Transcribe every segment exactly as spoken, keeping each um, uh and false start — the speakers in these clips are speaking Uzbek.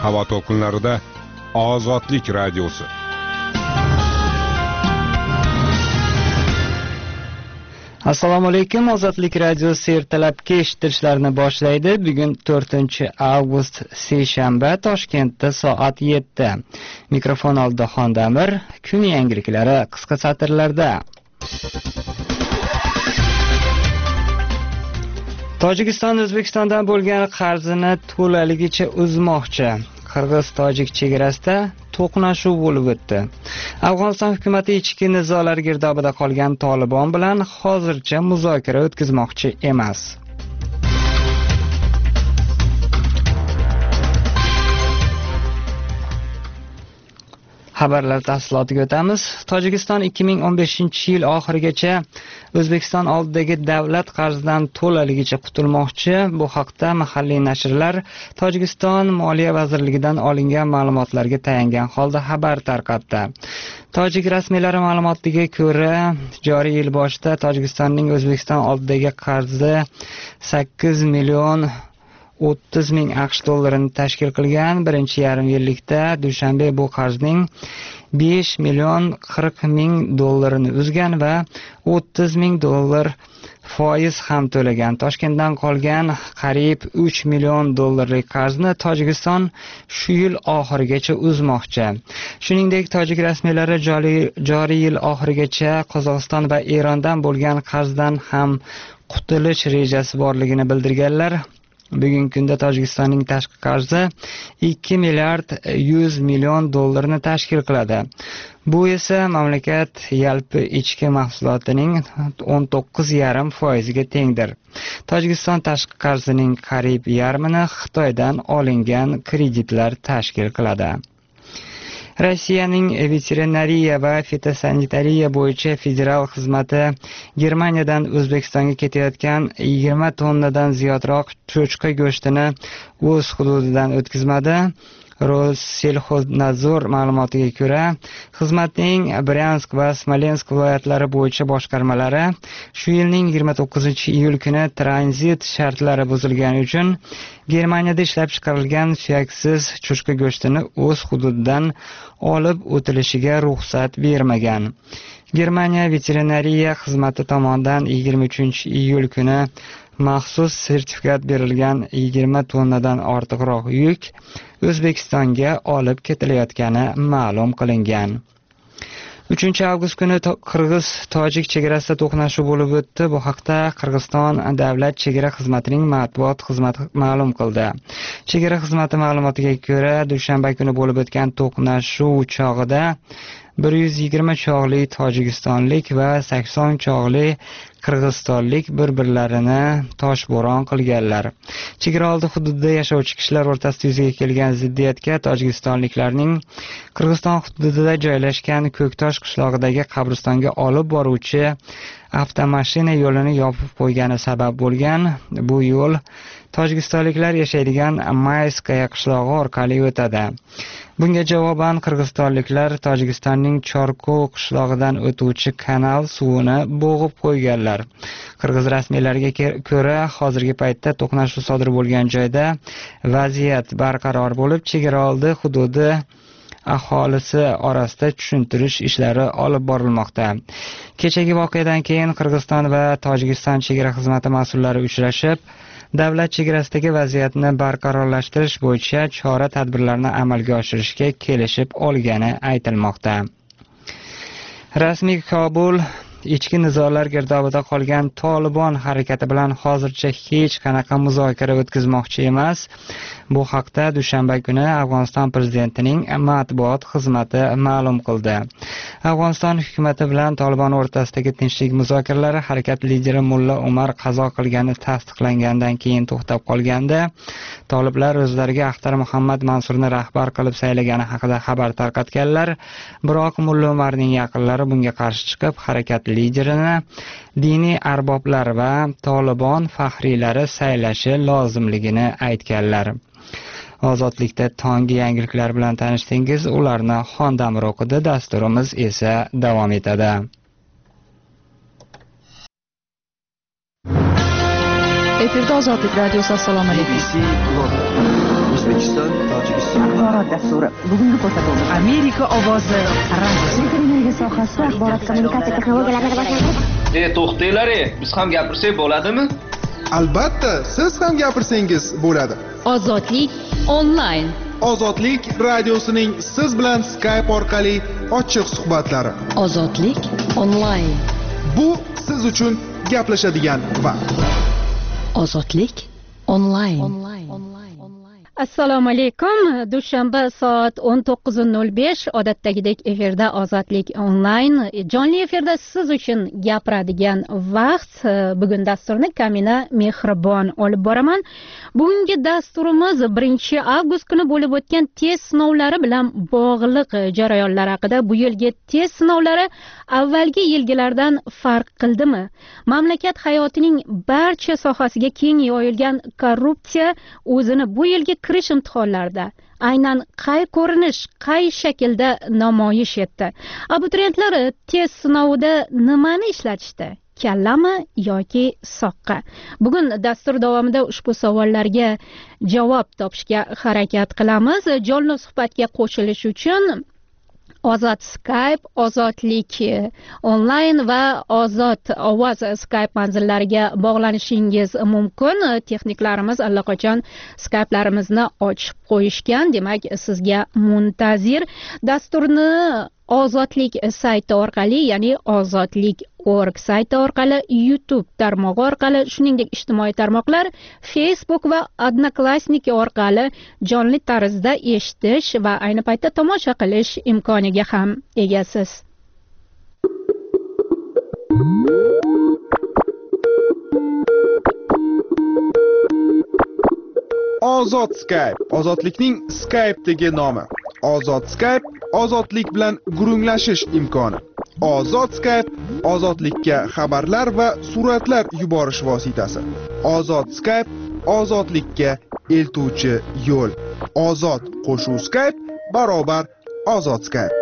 havo to'lqinlarida Ozodlik radiosi. Assalomu alaykum. Ozodlik radiosi ertalabki eshittirishlarni boshlaydi. Bugun to'rtinchi avgust seshanba, Toshkentda soat yetti. Mikrofon oldida Xondamir. Kun yangiliklari qisqa satrlarda. Tojikiston O'zbekistondan bo'lgan qarzini to'laligicha uzmoqchi. Qirg'iz-tojik chegarasida to'qnashuv bo'lib o'tdi. Afg'oniston hukumati ichki nizolar girdobida qolgan Tolibon bilan hozircha muzokara o'tkazmoqchi emas. Xabarlar tafsilotiga o'tamiz. Tojikiston ikki ming o'n beshinchi yil oxirigacha O'zbekiston oldidagi davlat qarzidan to'laligicha qutulmoqchi. Bu haqda mahalliy nashrlar Tojikiston Moliya vazirligidan olingan ma'lumotlarga tayangan holda xabar tarqatdi. Tojik rasmiylari ma'lumotiga ko'ra, joriy yil boshida Tojikistonning O'zbekiston oldidagi qarzi sakkiz million o'ttiz ming aqsh dollarini tashkil qilgan. Birinchi yarim yillikda Dushanbe bu qarzning besh million qirq ming dollarini uzgan va o'ttiz ming dollar foiz ham to'lagan. Toshkentdan qolgan qariyb uch million dollarlik qarzni Tojikiston shu yil oxirigacha uzmoqchi. Shuningdek, tojik rasmiylari joriy yil oxirigacha Qozog'iston va Erondan bo'lgan qarzdan ham qutulish rejasi borligini bildirganlar. Bugungi kunda Tojikistonning tashqi qarzi ikki milliard yuz million dollarni tashkil qiladi. Bu esa mamlakat yalpi ichki mahsulotining o'n to'qqiz yarim foiziga tengdir. Tojikiston tashqi qarzining qariyb yarmini Xitoydan olingan kreditlar tashkil qiladi. Rossiyaning veterinariya va fitosanitariya bo'yicha federal xizmati Germaniyadan O'zbekistonga ketayotgan yigirma tonnadan ziyodroq cho'chqa go'shtini o'z hududidan o'tkazmadi. Rossellxoznadzor ma'lumotiga ko'ra, xizmatning Bryansk va Smolensk viloyatlari bo'yicha boshqarmalari shu yilning yigirma to'qqizinchi iyul kuni tranzit shartlari buzilgani uchun Germaniyada ishlab chiqarilgan suyaksiz cho'chqa go'shtini o'z hududidan olib o'tilishiga ruxsat bermagan. Germaniya veterinariya xizmati tomonidan yigirma uchinchi iyul kuni maxsus sertifikat berilgan yigirma tonnadan ortiqroq yuk O'zbekistonga olib ketilayotgani ma'lum qilingan. uchinchi avgust kuni Qirg'iz-tojik chegarasida to'qnashuv bo'lib o'tdi. Bu haqda Qirg'iziston davlat chegara xizmatining matbuot xizmati ma'lum qildi. Chegara xizmati ma'lumotiga ko'ra, dushanba kuni bo'lib o'tgan to'qnashuv chog'ida bir yuz yigirma chog'li tojikistonlik va sakson chog'li qirg'izistonlik bir-birlarini toshbo'ron qilganlar. Chegaraoldi hududida yashovchi kishilar o'rtasida yuzaga kelgan ziddiyatga tojikistonliklarning Qirg'iziston hududida joylashgan Ko'ktosh qishlog'idagi qabristonga olib boruvchi avtomashina yo'lini yopib qo'ygani sabab bo'lgan. Bu yo'l tojikistonliklar yashaydigan Mayskaya qishlog'i orqali o'tadi. Bunga javoban qirg'izistonliklar Tojikistonning Chorkov qishlog'idan o'tuvchi kanal suvini bo'g'ib qo'yganlar. Qirg'iz rasmiylariga ko'ra, hozirgi paytda to'qnashuv sodir bo'lgan joyda vaziyat barqaror bo'lib, chegaraoldi hududi aholisi orasida tushuntirish ishlari olib borilmoqda. Kechagi voqeadan keyin Qirg'iziston va Tojikiston chegara xizmati mas'ullari uchrashib, davlat chegarasidagi vaziyatni barqarorlashtirish bo'yicha chora-tadbirlarni amalga oshirishga kelishib olgani aytilmoqda. Rasmiy Kobul ichki nizolar girdobida qolgan Tolibon harakati bilan hozircha hech qanaqa muzokara o'tkazmoqchi emas. Bu haqda dushanba kuni Afg'oniston prezidentining matbuot xizmati ma'lum qildi. Afg'oniston hukumati bilan Tolibon o'rtasidagi tinchlik muzokaralari harakat lideri Mulla Umar qazo qilgani tasdiqlangandan keyin to'xtab qolganda, Toliblar o'zlariga Axtar Muhammad Mansurni rahbar qilib saylagani haqida xabar tarqatganlar. Biroq Mulla Umarning yaqinlari bunga qarshi chiqib, harakat liderini diniy arboblar va Tolibon faxriylari saylashi lozimligini aytganlar. Ozodlikda tonggi yangiliklar bilan tanishdingiz. Ularni Xondamir o'qidi. Dasturimiz esa davom etadi. Efirda Ozodlik radiosi. Assalomu alaykum. O'zbekiston, Tojikiston. Axborot dasturi. Bugungi ko'rsatuvimiz Amerika ovozi radiosi. Televiziya sohasida axborot kommunikatsiya texnologiyalarini rivojlantirish. E, to'xtanglar, biz ham gapirsak bo'ladimi? Albatta, siz ham gapirsangiz bo'ladi. Ozodlik onlayn. Ozodlik radiosining siz bilan Skype orqali ochiq suhbatlari. Ozodlik onlayn. Bu siz uchun gaplashadigan vaqt. Ozodlik onlayn. Assalomu alaykum. Dushanba soat o'n to'qqiz nol besh odatdagidek efirda Ozodlik onlayn. Jonli efirda siz uchun gapiradigan vaqt. Bugun dasturni Kamina Mehribon olib boraman. Bugungi dasturimiz birinchi avgust kuni bo'lib o'tgan test sinovlari bilan bog'liq jarayonlar haqida. Bu yilgi test sinovlari avvalgi yilgilardan farq qildimi? Mamlakat hayotining barcha sohasiga keng yoyilgan korrupsiya o'zini bu yilgi kirish imtihonlarida aynan qay ko'rinish, qay shaklda namoyish etdi? Abituriyentlar test sinovida nimani ishlatishdi? Kallami yoki soqqa? Bugun dastur davomida ushbu savollarga javob topishga harakat qilamiz. Jonli suhbatga qo'shilish uchun Ozod Skype, Ozodlik onlayn va Ozod ovoz Skype manzillariga bog'lanishingiz mumkin. Texniklarimiz allaqachon Skype'larimizni ochib qo'yishgan. Demak, sizga muntazir. Dasturni Ozodlik sayti orqali, ya'ni ozodlik dot org sayti orqali, YouTube tarmog'i orqali, shuningdek ijtimoiy tarmoqlar Facebook va Odnoklassniki orqali jonli tarzda eshitish va ayni paytda tomosha qilish imkoniga ham egasiz. Ozod Skype, ozodlikning Skype'dagi nomi. Ozod Skype, ozodlik bilan gurunglashish imkoni. Ozod Skype, ozodlikka xabarlar va suratlar yuborish vositasi. Ozod Skype, ozodlikka eltuvchi yo'l. Ozod qo'shuv Skype barobar Ozod Skype.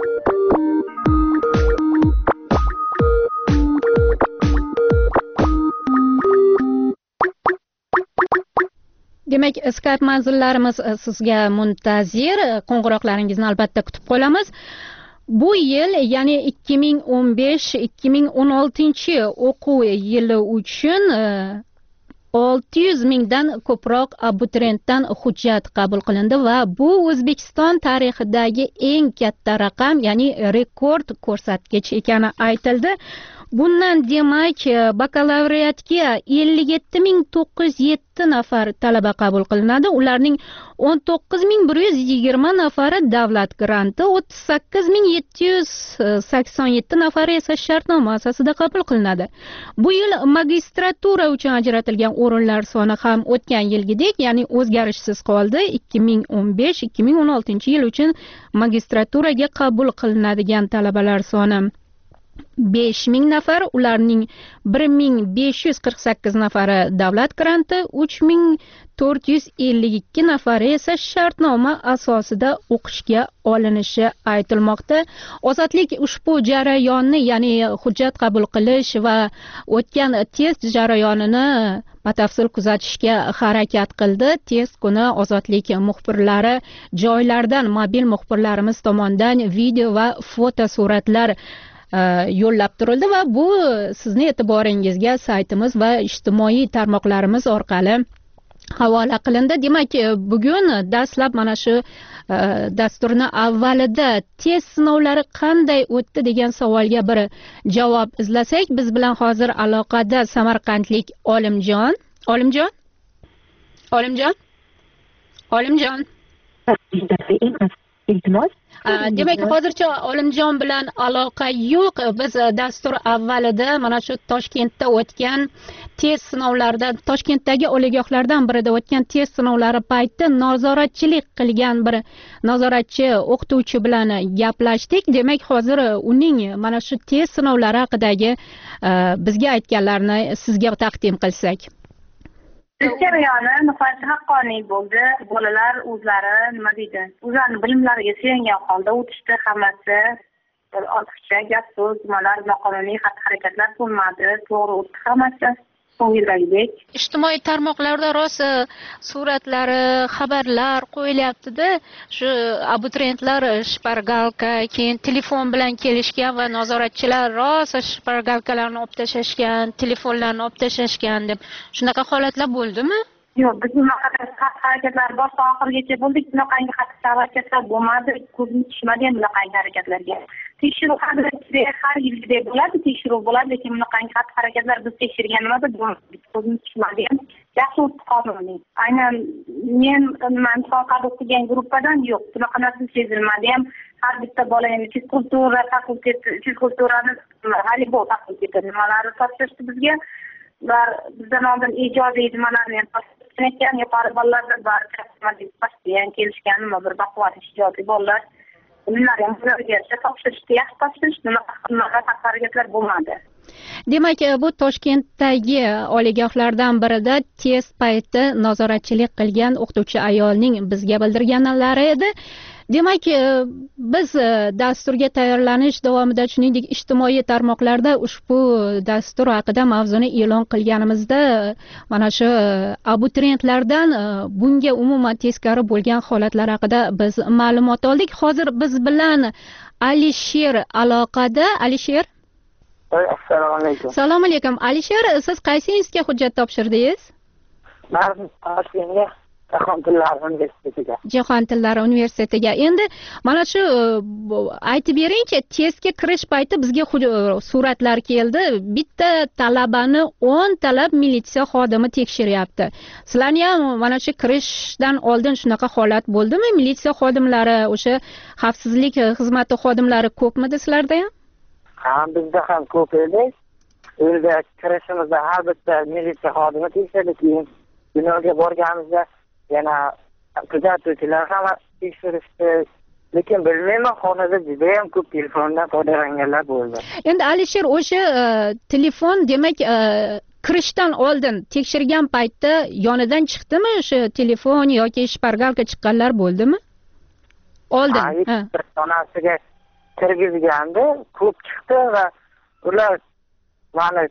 Demak, Skype manzillarimiz sizga muntazir. Qo'ng'iroqlaringizni albatta kutib qolamiz. Bu yil, ya'ni ikki ming o'n besh ikki ming o'n oltinchi o'quv yili uchun olti yuz mingdan ko'proq abituriyentdan hujjat qabul qilindi va bu O'zbekiston tarixidagi eng katta raqam, ya'ni rekord ko'rsatkich ekani aytildi. Bundan demak, bakalavriatga ellik yetti ming to'qqiz yuz yetti nafar talaba qabul qilinadi. Ularning o'n to'qqiz ming bir yuz yigirma nafari davlat granti, o'ttiz sakkiz ming yetti yuz sakson yetti nafari esa shartnoma asosida qabul qilinadi. Bu yil magistratura uchun ajratilgan o'rinlar soni ham o'tgan yilgidek, ya'ni o'zgarishsiz qoldi. ikki ming o'n besh ikki ming o'n oltinchi yil uchun magistraturaga qabul qilinadigan talabalar soni besh ming nafar, ularning bir ming besh yuz qirq sakkiz nafari davlat granti, uch ming to'rt yuz ellik ikki nafari esa shartnoma asosida o'qishga olinishi aytilmoqda. Ozodlik ushbu jarayonni, ya'ni hujjat qabul qilish va o'tgan test jarayonini batafsil kuzatishga harakat qildi. Test kuni Ozodlik muxbirlari joylardan, mobil muxbirlarimiz tomonidan video va foto suratlar yo'llab turildi va bu sizni e'tiboringizga saytimiz va ijtimoiy tarmoqlarimiz orqali havola qilindi. Demak, bugun dastlab mana shu dasturni avvalida test sinovlari qanday o'tdi degan savolga bir javob izlasak, biz bilan hozir aloqada samarqandlik Olimjon. Olimjon? Olimjon? Olimjon? Iltimos. Demak, hozircha Olimjon bilan aloqa yo'q. Biz dastur avvalida mana shu Toshkentda o'tgan test sinovlaridan, Toshkentdagi oliygohlardan birida o'tgan test sinovlari payti nazoratchilik qilgan bir nazoratchi o'qituvchi bilan gaplashdik. Demak, hozir uning mana shu test sinovlari haqidagi bizga aytganlarini sizga taqdim qilsak. Jarayoni nihoyatda haqqoniy bo'ldi. Bolalar o'zlari nima deydi? O'zlarining bilimlariga suyangan holda o'tishdi hammasi. Ortiqcha gap so'z, nimalar, noqonuniy xatti-harakatlar bo'lmadi. To'g'ri o'tdi hammasi. so'nggi yildagidek. Ijtimoiy tarmoqlarda rosa suratlari, xabarlar qo'yilyapti-da, shu abituriyentlar shpargalka, keyin telefon bilan kelishgan va nazoratchilar rosa shpargalkalarni olib tashlashgan, telefonlarni olib tashlashgan deb. Shunaqa holatlar bo'ldimi? Yo'q, biz bunaqa harakatlar boshqa oxirigacha bo'ldik, bunaqangi harakatlar bo'lmadi, ko'zimiz tushmadi ham bunaqangi harakatlarga. Tekshiruv har yilgidek bo'ladi, tekshiruv bo'ladi, lekin bunaqangi harakatlar biz tekshirganimizda bo'lmadi, ko'zimiz tushmadi ham. Yaxshi o'tib qoldim. Aynan men nima imtihon qabul qilgan gruppadan yo'q, bunaqa narsa sezilmadi ham. Har bitta bola endi fizkultura fakulteti, fizkulturani volleybol fakulteti nimalari topshirishdi bizga. Ular bizdan oldin ijodiy nimalarni ham topshirgan ekan, yuqori bolalarda bari bilan kelishganmi, bir baquvvat ijodiy bolalar. Ular ham ularga topshirishdi, yaxshi topshirishdi, bunaqa harakatlar bo'lmadi. Demak, bu Toshkentdagi oliygohlardan birida test payti nazoratchilik qilgan o'qituvchi ayolning bizga bildirganlari edi. Demak, biz dasturga tayyorlanish davomida, shuningdek, ijtimoiy tarmoqlarda ushbu dastur haqida mavzuni e'lon qilganimizda, mana shu abituriyentlardan bunga umuman teskari bo'lgan holatlar haqida biz ma'lumot oldik. Hozir biz bilan Alisher aloqada. Alisher? Assalomu alaykum. Assalomu alaykum. Alisher, siz qaysi institutga hujjat topshirdingiz? Men Toshkentga Jahon tillari universitetiga. Jahon tillari universitetiga. Endi mana shu aytib beringchi, testga kirish payti bizga suratlar keldi. Bitta talabani o'n talab militsiya xodimi tekshiryapti. Sizlarning ham mana shu kirishdan oldin shunaqa holat bo'ldimi? Militsiya xodimlari, o'sha xavfsizlik xizmati xodimlari ko'pmidi sizlarda ham? Ha, bizda ham ko'p edi. O'yda kirishimizda har bitta militsiya xodimi tekshirdi, keyin binoga borganimizda yana kuzatuvchilar ham tekshirishdi. Lekin bilmayman, xonada juda ham ko'p telefondan foydalanganlar bo'ldi. Endi Alisher, o'sha telefon, demak, kirishdan oldin tekshirgan paytda yonidan chiqdimi o'sha telefon yoki shpargalka chiqqanlar bo'ldimi? Oldin. Ha, xonasiga kirgizganda ko'p chiqdi va ular mani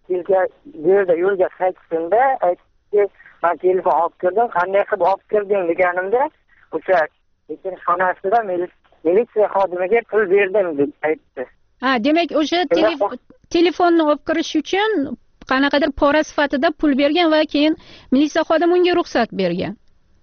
yo'lda yo'lga qaytishimda aytdi, men telefon olib kirdim, qanday qilib olib kirding deganimda, o'sha lekin xonasida militsiya xodimiga pul berdim deb aytdi. Ha, demak, o'sha telefonni olib kirish uchun qanaqadir pora sifatida pul bergan va keyin militsiya xodimi unga ruxsat bergan.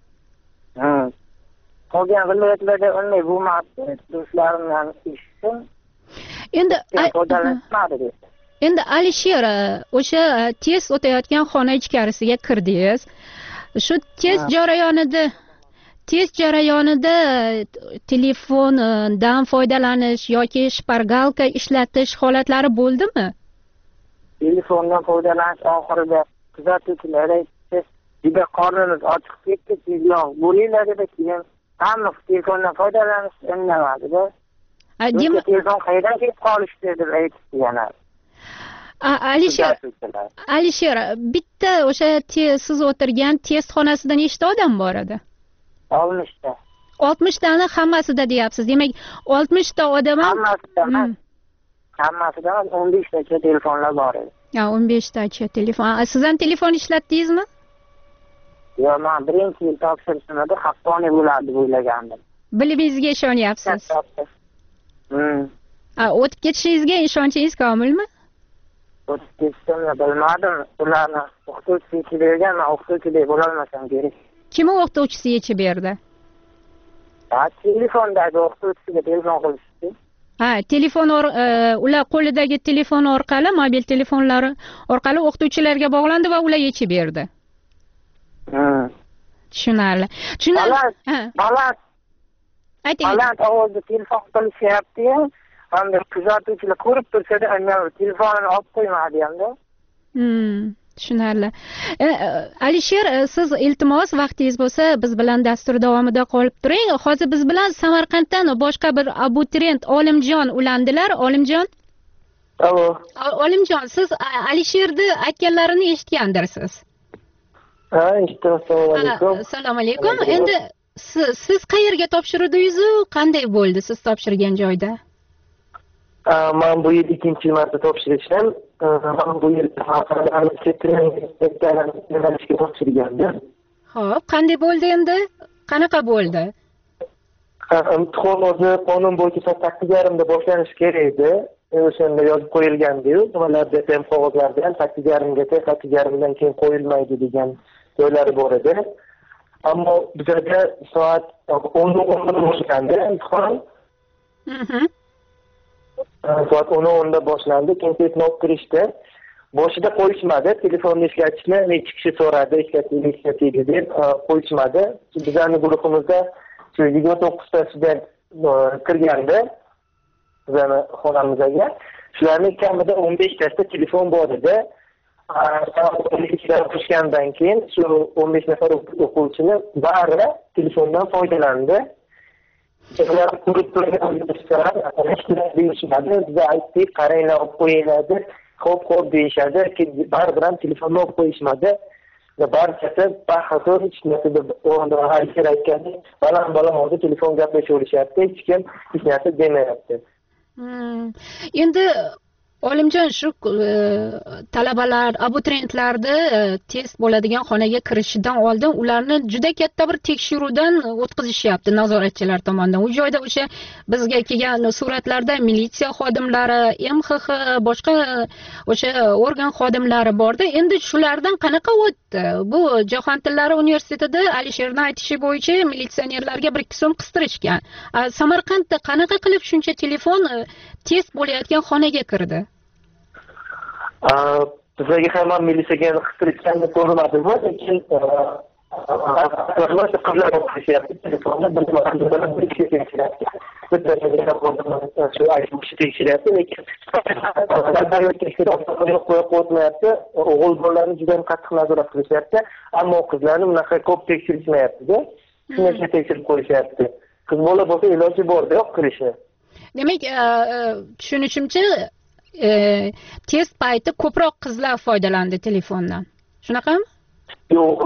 Ha. Qolgan viloyatlarda unday bo'lmadi. Do'stlarim bilan ishim. Endi foydalanishmadi. Endi Alisher, o'sha test o'tayotgan xona ichkarisiga kirdingiz. Shu test jarayonida test jarayonida telefondan foydalanish yoki shpargalka ishlatish holatlari bo'ldimi? Telefondan foydalanish oxirida kuzatuvchilar aytdi, "Juda qornimiz ochiq ketdi, tezroq bo'linglar" dedi. Keyin hamma telefondan foydalanish indamadi-da. Demak, telefon qayerdan kelib qolishdi deb aytdi yana. Alisher, Alisher, bitta o'sha siz o'tirgan test xonasida nechta odam bor edi? oltmish ta. oltmish tani hammasida deyapsiz. Demak, oltmish ta odam hammasida, hammasida o'n besh tacha telefonlar bor edi. Ha, o'n besh tacha telefon. Siz ham telefon ishlatdingizmi? Yo'q, men birinchi yil topshirishimda haqqoniy bo'ladi deb o'ylagandim. Bilimingizga ishonyapsiz. Hmm. O'tib ketishingizga ishonchingiz komilmi? O'tib ketishimni bilmadim. Ularni o'qituvchisi yechib bergan, men o'qituvchidek bo'la olmasam kerak. Kim o'qituvchisi yechib berdi? Ha, telefondagi o'qituvchisiga telefon qilishdi. Ha, telefon ular qo'lidagi telefon orqali, mobil telefonlari orqali o'qituvchilarga bog'landi va ular yechib berdi. Hmm. Tushunarli. Tushunarli. Ha. Baland. Ayting. Baland ovozda telefon qilishyapti. Hamda kuzatuvchilar ko'rib tursa-da, annav telefonini olib qo'ymadi hamda. Hmm. Tushunarli. Alisher, siz iltimos vaqtingiz bo'lsa, biz bilan dastur davomida qolib turing. Hozir biz bilan Samarqanddan boshqa bir abituriyent Olimjon ulandilar. Olimjon? Alo. Olimjon, siz Alisherni aytganlarini eshitgandirsiz. Ha, eshitdim. Assalomu alaykum. Assalomu alaykum. Endi siz qayerga topshirdingiz? Qanday bo'ldi siz topshirgan joyda? Men bu yil ikkinchi marta topshirishim. Men bu yil yo'nalishga topshirgandim. Xo'p, qanday bo'ldi endi? Qanaqa bo'ldi? Imtihon o'zi qonun bo'yicha soat sakkiz yarimda boshlanishi kerak edi. O'shanda yozib qo'yilgandi-yu, nimalarda ham qog'ozlarda ham sakkiz yarimgacha, sakkiz yarimdan keyin qo'yilmaydi degan joylari bor edi. Ammo bizda soat o'n o'nda boshlandi imtihon. Mhm. Soat o'n o'nda boshlandi, keyin telefon olib kirishdi. Boshida qo'yishmadi, telefonni ishlatishni necha kishi so'radi, ishlating, ishlating deb qo'yishmadi. Bizning guruhimizda shu yigirma to'qqizta student kirgandi bizning xonamizga. Shularning kamida o'n besh tasida telefon bor edi. Qo'shgandan keyin shu o'n besh nafar o'quvchini bari telefondan foydalandi. Ular ko'rib turgan deyishmadi, biz aytdik, qaranglar, olib qo'yinglar deb, xo'p, xo'p deyishadi, baribir ham telefonni olib qo'yishmadi. Barchasi baxator hech narsa deb o'rnida halisher aytgandek, baland baland oldi telefon gaplashaverishyapti, hech kim hech narsa demayapti. Endi Olimjon, shu talabalar, abituriyentlarni test bo'ladigan xonaga kirishidan oldin ularni juda katta bir tekshiruvdan o'tkazishyapti nazoratchilar tomonidan. U joyda o'sha bizga kelgan suratlarda militsiya xodimlari, M X X, boshqa o'sha organ xodimlari bordi. Endi shulardan qanaqa o'tdi? Bu Jahon tillari universitetida Alisherning aytishi bo'yicha militsionerlarga bir ikki so'm qistirishgan. Samarqandda qanaqa qilib shuncha telefon test bo'layotgan xonaga kirdi? Bizlarga ham militsiyaga qistirishganini ko'rmadimmi, lekin qizlar o'qishyapti telefonda, bir kishi tekshiryapti. Shu aytmoqchi tekshiryapti, lekin qo'yib qo'ymayapti. O'g'il bolalarni juda ham qattiq nazorat qilishyapti, ammo qizlarni bunaqa ko'p tekshirishmayapti-da. Shuncha tekshirib qo'yishyapti. Qiz bola bo'lsa iloji bor-da, yo'q kirishi. Demak, tushunishimcha, test payti ko'proq qizlar foydalandi telefondan. Shunaqami? Yo'q,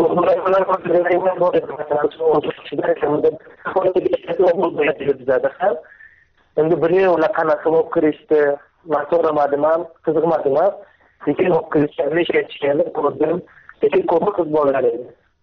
endi bilmayman ular qanaqa bo'lib kirishdi, men so'ramadim ham, qiziqmadim ham, lekin olib kirishganini ishlatishganini ko'rdim, lekin ko'pi qiz bolalar edi.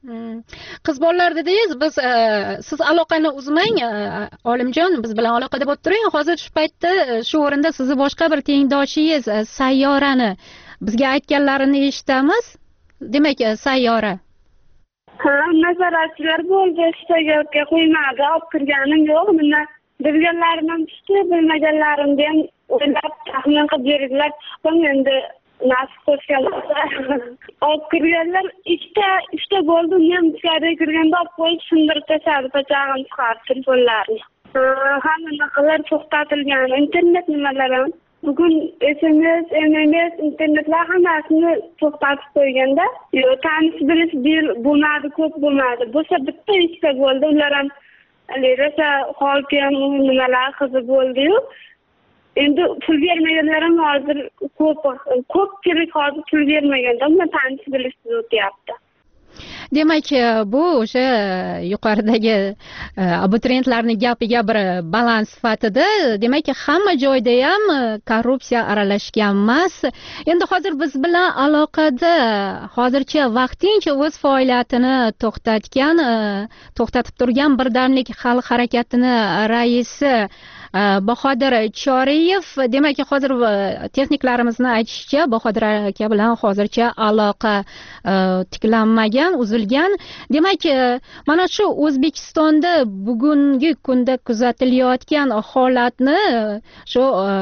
Qiz bolalar dedingiz, biz siz aloqani uzmang, Olimjon, biz bilan aloqada bo'lib turing. Hozir shu paytda shu o'rinda sizni boshqa bir tengdoshingiz Sayyorani bizga aytganlarini eshitamiz. Demak, Sayyora. Ha, nazoratchilar bo'ldi, shtaga qo'ymadi, olib kirganim yo'q. Mana bilganlarim ham tushdi, bilmaganlarimni ham o'ylab taxmin qilib berdilar. Chiqdim endi nasib qo'shganlar. Olib kirganlar ikkita, uchta bo'ldi. Men ichkariga kirganda olib qo'yib sindirib tashladi, pachag'im chiqarib telefonlarni. Hamma narsalar to'xtatilgan, internet nimalar ham. Bugun S M S, M M S, internetlar hammasini to'xtatib qo'yganda, yo tanish bilish bo'lmadi, ko'p bo'lmadi. Bo'lsa bitta ikkita bo'ldi. Ular ham rosa holkam nimalar qizi bo'ldi-yu. Endi pul bermaganlar ham hozir ko'p, ko'pchilik hozir pul bermaganda uni tanish bilishsiz o'tyapti. Demak, bu o'sha yuqoridagi abituriyentlarning gapiga bir balans sifatida, demak, hamma joyda ham korrupsiya aralashgan emas. Endi hozir biz bilan aloqada hozircha vaqtincha o'z faoliyatini to'xtatgan, to'xtatib turgan Birdamlik xalq harakatini raisi Bahodir Choriyev, demak, hozir texniklarimizni aytishicha, Bahodir aka bilan hozircha aloqa tiklanmagan, uzilgan. Demak, mana shu O'zbekistonda bugungi kunda kuzatilayotgan holatni shu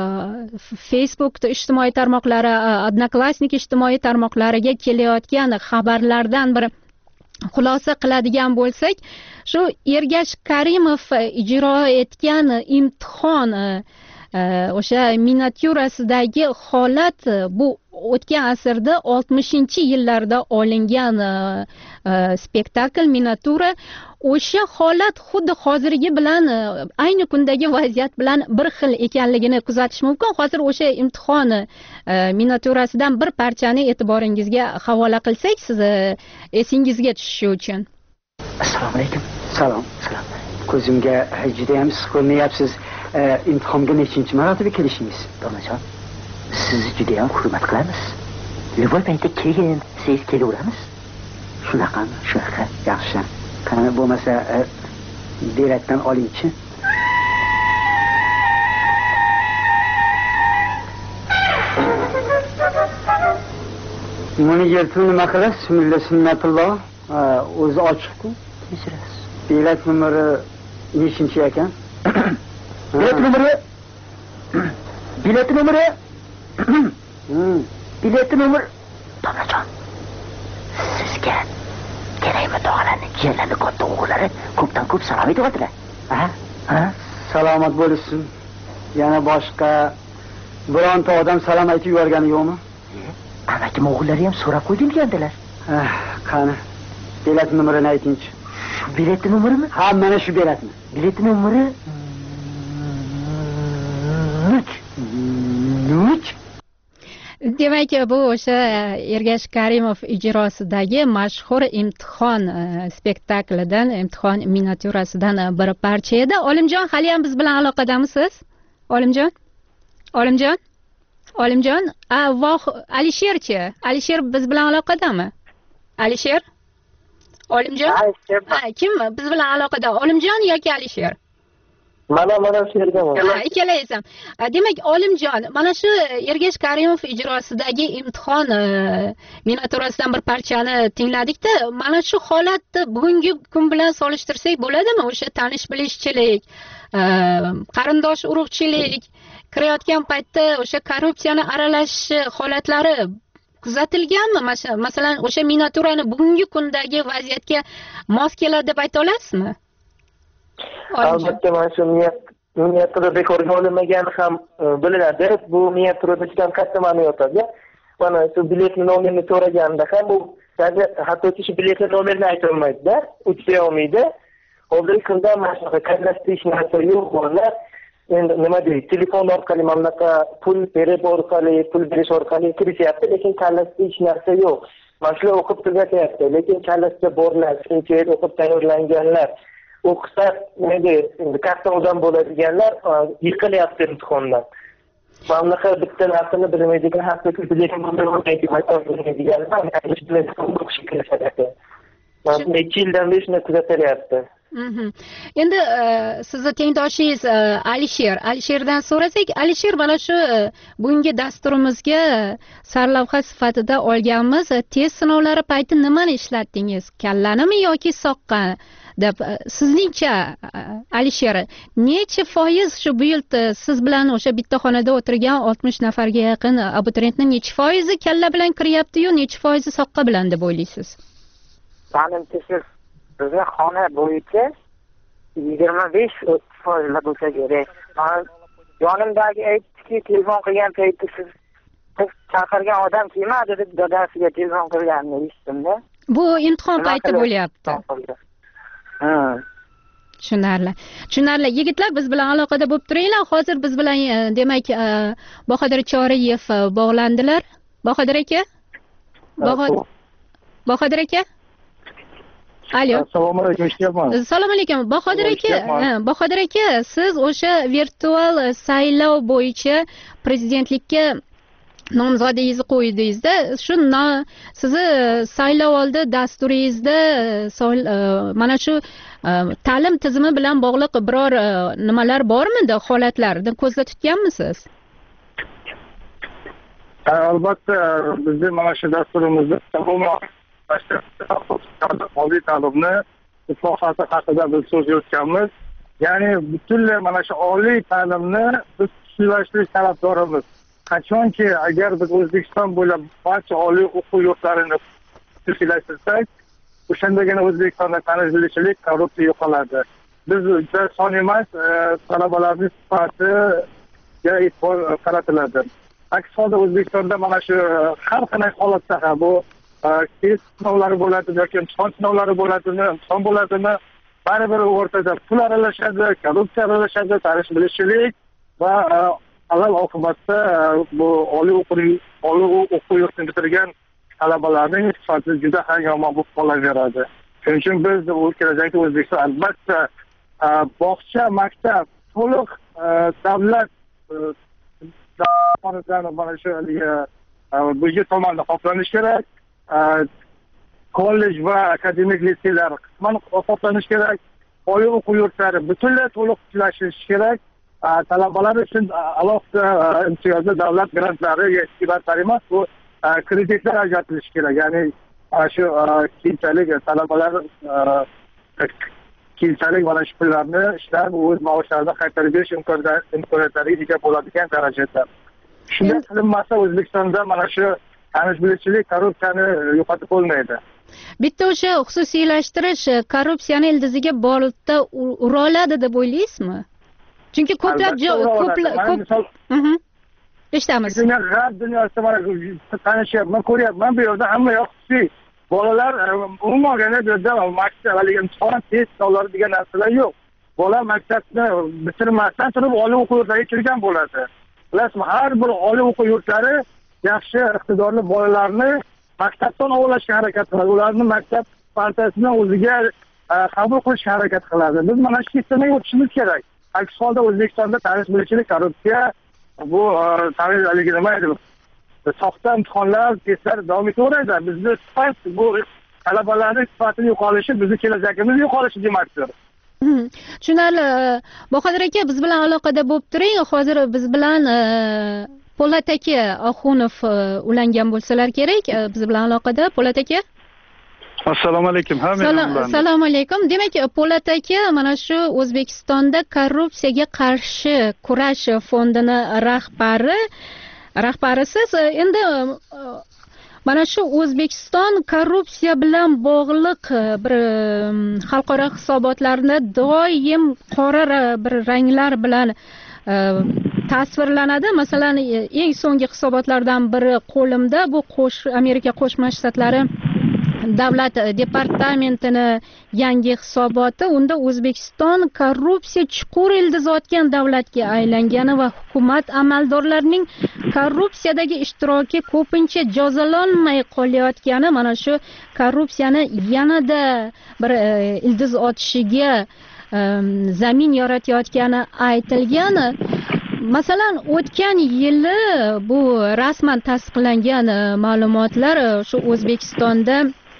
Facebook ijtimoiy tarmoqlari, Odnoklassnik ijtimoiy tarmoqlariga kelayotgan xabarlardan bir xulosa qiladigan bo'lsak, shu Ergash Karimov ijro etgan imtihon o'sha miniatyurasidagi holat bu o'tgan asrda oltmishinchi yillarda olingan spektakl miniatyura. O'sha holat xuddi hozirgi bilan, ayni kundagi vaziyat bilan bir xil ekanligini kuzatish mumkin. Hozir o'sha imtihon miniatyurasidan bir parchani e'tiboringizga havola qilsak, siz esingizga tushishi uchun. Assalomu alaykum. Salom, salom. Ko'zimga juda ham siz ko'rmayapsiz. imtihonga nechinchi marotaba kelishingiz? Donajon, sizni juda ham hurmat qilamiz. Любой paytda keyin siz kelaveramiz. Shunaqami? Shunaqa. Yaxshi. Qani bo'lmasa biletdan olingchi. Buni yertuni nima qilasiz? Bismillah, sunnatulloh. O'zi ochiq-ku. Kechirasiz. Bilet nomeri nechinchi ekan? Bilet nomeri? Bilet nomeri? Bilet nomeri? Donajon, sizga kerakmi tog'alarning jiyanlarni katta o'g'illari ko'pdan ko'p salom aytyaptilar. Ha? Ha? Salomat bo'lsin. Yana boshqa bironta odam salom aytib yuborgani yo'qmi? Amakim o'g'illari ham so'rab qo'ydim degandilar. Ha, qani. Bilet nomerini aytingchi. Shu bilet nomerimi? Ha, mana shu biletmi. Bilet nomeri uch. uch. Demak, bu o'sha Ergash Karimov ijrosidagi mashhur imtihon spektaklidan, imtihon miniatyurasidan bir parcha edi. Olimjon, hali ham biz bilan aloqadamisiz? Olimjon? Olimjon? Olimjon, a voh Alisherchi? Alisher biz bilan aloqadami? Alisher? Olimjon? Ha, kim biz bilan aloqada? Olimjon yoki Alisher? Mana mana shu yerdaman. Ha, ikkalangiz ham. Demak, Olimjon, mana shu Ergash Karimov ijrosidagi imtihon miniatyurasidan bir parchani tingladik-da, mana shu holatni bugungi kun bilan solishtirsak bo'ladimi? O'sha tanish bilishchilik, qarindosh urug'chilik, kirayotgan paytda o'sha korrupsiyani aralashishi holatlari kuzatilganmi? Masalan, o'sha miniatyurani bugungi kundagi vaziyatga mos keladi deb ayta olasizmi? Albatta, mana shu miniatyura bekorga olinmagani ham bilinadi. Bu miniatyurada juda katta ma'no yotadi. Mana shu biletni nomerini so'raganda ham bu hattoki shu biletni nomerini ayta olmaydi-da, uchray olmaydi. Hozirgi kunda mana shunaqa kadastirish narsa yo'q bolalar. Endi nima deydi, telefon orqali mana bunaqa pul berib orqali, pul berish orqali kirishyapti, lekin kadastirish narsa yo'q. Mana shular o'qib tugatyapti, lekin kallasida borlar, shuncha yil o'qib tayyorlanganlar. O'qisa, nega endi katta odam bo'ladiganlar yiqilyapti imtihondan. Mana bunaqa bitta narsani bilmaydigan, hattoki biletni bilmaydiganlar o'qishga kirishadi. Mana necha yildan beri shuni kuzatilyapti. Endi sizni tengdoshingiz Alisher, Alisherdan so'rasak, Alisher, mana shu bugungi dasturimizga sarlavha sifatida olganmiz test sinovlari payti nimani ishlatdingiz? Kallanimi yoki soqqa? Deb sizningcha Alisher, necha foiz shu bu yil siz bilan o'sha bitta xonada o'tirgan oltmish nafarga yaqin abituriyentning necha foizi kalla bilan kiryapti-yu, necha foizi soqqa bilan deb o'ylaysiz? Menimcha bizning xona bo'yicha yigirma besh o'ttiz foiz bo'lsa kerak. Yonimdagi aytdiki, telefon qilgan paytda siz chaqirgan odam kelmadi deb dadasiga telefon qilganini eshitdim-da. Bu imtihon payti bo'lyapti. Tushunarli. Tushunarli. Yigitlar, biz bilan aloqada bo'lib turinglar. Hozir biz bilan demak Bahodir Choriyev bog'landilar. Bahodir aka? Bahodir aka? Alo. Assalomu alaykum, eshityapman. Assalomu alaykum. Bahodir aka, Bahodir aka, siz o'sha virtual saylov bo'yicha prezidentlikka nomzodingizni qo'ydingizda, shu sizni saylovoldi dasturingizda mana shu ta'lim tizimi bilan bog'liq biror nimalar bormidi, holatlarni ko'zda tutganmisiz? Albatta, bizning mana shu dasturimizda oliy ta'limni islohoti haqida biz so'z yuritganmiz. Ya'ni butunlay mana shu oliy ta'limni biz xususiylashtirish tarafdorimiz. Qachonki agar biz O'zbekiston bo'ylab barcha oliy o'quv yurtlarini xususiylashtirsak, o'shandagina O'zbekistonda taniqlilik, korrupsiya yo'qoladi. Biz juda son emas, talabalarning sifatiga e'tibor qaratiladi. Aks holda O'zbekistonda mana shu har qanday holatda ham bu test sinovlari bo'ladimi yoki imtihon sinovlari bo'ladimi, imtihon bo'ladimi, baribir o'rtada pul aralashadi, korrupsiya aralashadi, tanish bilishchilik va avval oqibatda bu oliy o'quv oliy o'quv yurtini bitirgan talabalarning sifati juda ham yomon bo'lib qolaveradi. Shuning uchun biz kelajakda O'zbekiston albatta bog'cha, maktab to'liq davlat tomonidan mana shu budjet tomonidan qoplanishi kerak. Kollej va akademik litseylar qisman qoplanishi kerak. Oliy o'quv yurtlari butunlay to'liq tiklashi kerak. Talabalar uchun alohida imtiyozli davlat grantlari, grantlar emas, bu kreditlar ajratilishi kerak. Ya'ni shu keyinchalik talabalar keyinchalik mana shu pullarni ishlab o'z maoshlaridan qaytarib berish imkoniyatlariga ega bo'ladigan darajada. Shunday qilinmasa O'zbekistonda mana shu tanish-bilishchilik, korrupsiyani yo'qotib bo'lmaydi. Bitta o'sha xususiylashtirish korrupsiyani ildiziga bolta ura oladi deb o'ylaysizmi? Chunki ko'plab ko'plab ko'p eshitamiz. G'arb dunyosida mana tanishyapman, ko'ryapman, bu yerda hamma yoq xususiy. Bolalar umuman olganda bu yerda maktab, haligi imtihon, test sinovlari degan narsalar yo'q. Bola maktabni bitirmasdan turib oliy o'quv yurtlariga kirgan bo'ladi. Bilasizmi, har bir oliy o'quv yurtlari yaxshi iqtidorli bolalarni maktabdan ovlashga harakat qiladi. Ularni maktab partiyasidan o'ziga qabul qilishga harakat qiladi. Biz mana shu sistemaga o'tishimiz kerak. Aks holda O'zbekistonda tanish-bilishchilik, korrupsiya, bu tanish nima edi? Soxta imtihonlar, testlar davom etaveradi. Bizni sifat, bu talabalarning sifatini yo'qolishi, bizning kelajagimiz yo'qolishi demakdir. Tushunarli. Boqadir aka, biz bilan aloqada bo'lib turing. Hozir biz bilan Po'lat aka Oxunov ulangan bo'lsalar kerak. Biz bilan aloqada Po'lat aka. Assalomu alaykum. Ha, men bilan. Assalomu alaykum. Demak, Po'lat aka mana shu O'zbekistonda korrupsiyaga qarshi kurash fondini rahbari rahbarisiz. Endi mana shu O'zbekiston korrupsiya bilan bog'liq bir xalqaro hisobotlarni doim qora bir ranglar bilan tasvirlanadi. Masalan, eng so'nggi hisobotlardan biri qo'limda, bu qo'sh Amerika Qo'shma Shtatlari davlat departamentini yangi hisoboti. Unda O'zbekiston korrupsiya chuqur ildiz otgan davlatga aylangani va hukumat amaldorlarining korrupsiyadagi ishtiroki ko'pincha jazolanmay qolayotgani mana shu korrupsiyani yanada bir ildiz otishiga zamin yaratayotgani aytilgan. Masalan, o'tgan yili bu rasman tasdiqlangan ma'lumotlar shu O'zbekistonda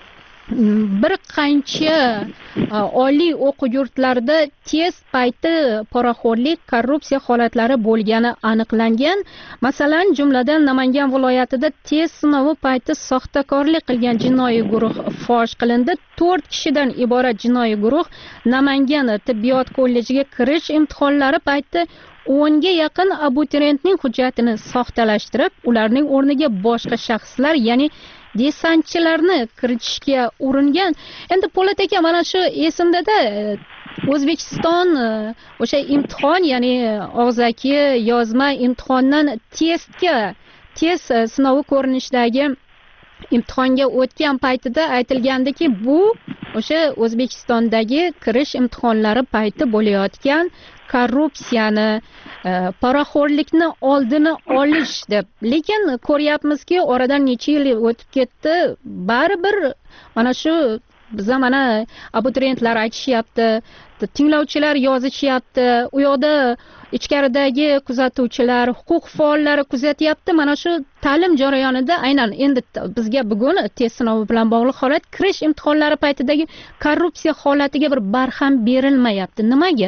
bir qancha oliy o'quv yurtlarida test payti poraxo'rlik, korrupsiya holatlari bo'lgani aniqlangan. Masalan, jumladan Namangan viloyatida test sinovi payti soxtakorlik qilgan jinoiy guruh fosh qilindi. to'rt kishidan iborat jinoiy guruh Namangan tibbiyot kollejiga kirish imtihonlari payti o'nga yaqin abituriyentning hujjatini soxtalashtirib, ularning o'rniga boshqa shaxslar, ya'ni desantchilarni kiritishga uringan. Endi Po'lat aka, mana shu esimdada O'zbekiston o'sha imtihon, ya'ni og'zaki yozma imtihondan testga, test sinovi ko'rinishidagi imtihonga o'tgan paytida aytilgandiki, bu o'sha O'zbekistondagi kirish imtihonlari payti bo'layotgan korrupsiyani, poraxo'rlikni oldini olish deb. Lekin ko'ryapmizki, oradan necha yil o'tib ketdi, baribir mana shu biza mana abituriyentlar aytishyapti, tinglovchilar yozishyapti, u yoqda ichkaridagi kuzatuvchilar, huquq faollari kuzatyapti. Mana shu ta'lim jarayonida aynan endi bizga bugun test sinovi bilan bog'liq holat, kirish imtihonlari paytidagi korrupsiya holatiga bir barham berilmayapti. Nimaga?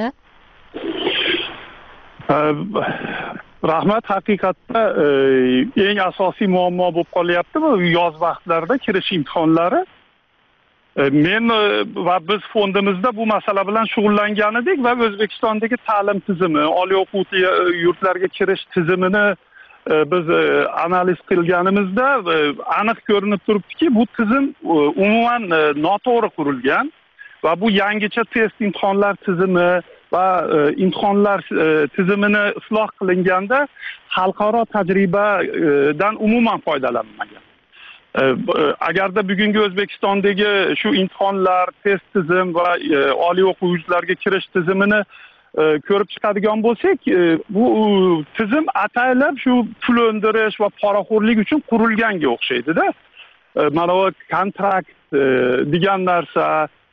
Rahmat, haqiqatda eng asosiy muammo bo'lib qolyapti bu yoz vaqtlarida kirish imtihonlari. Men va biz fondimizda bu masala bilan shug'ullangan edik va O'zbekistondagi ta'lim tizimi, oliy o'quv yurtlariga kirish tizimini biz analiz qilganimizda aniq ko'rinib turibdiki, bu tizim umuman noto'g'ri qurilgan va bu yangicha test imtihonlar tizimi va imtihonlar tizimini isloh qilinganda xalqaro tajribadan umuman foydalanmagan. Agarda bugungi O'zbekistondagi shu imtihonlar, test tizim va oliy o'quv yurtlariga kirish tizimini ko'rib chiqadigan bo'lsak, bu tizim ataylab shu pul o'ndirish va poraxo'rlik uchun qurilganga o'xshaydi-da. Mana bu kontrakt degan narsa,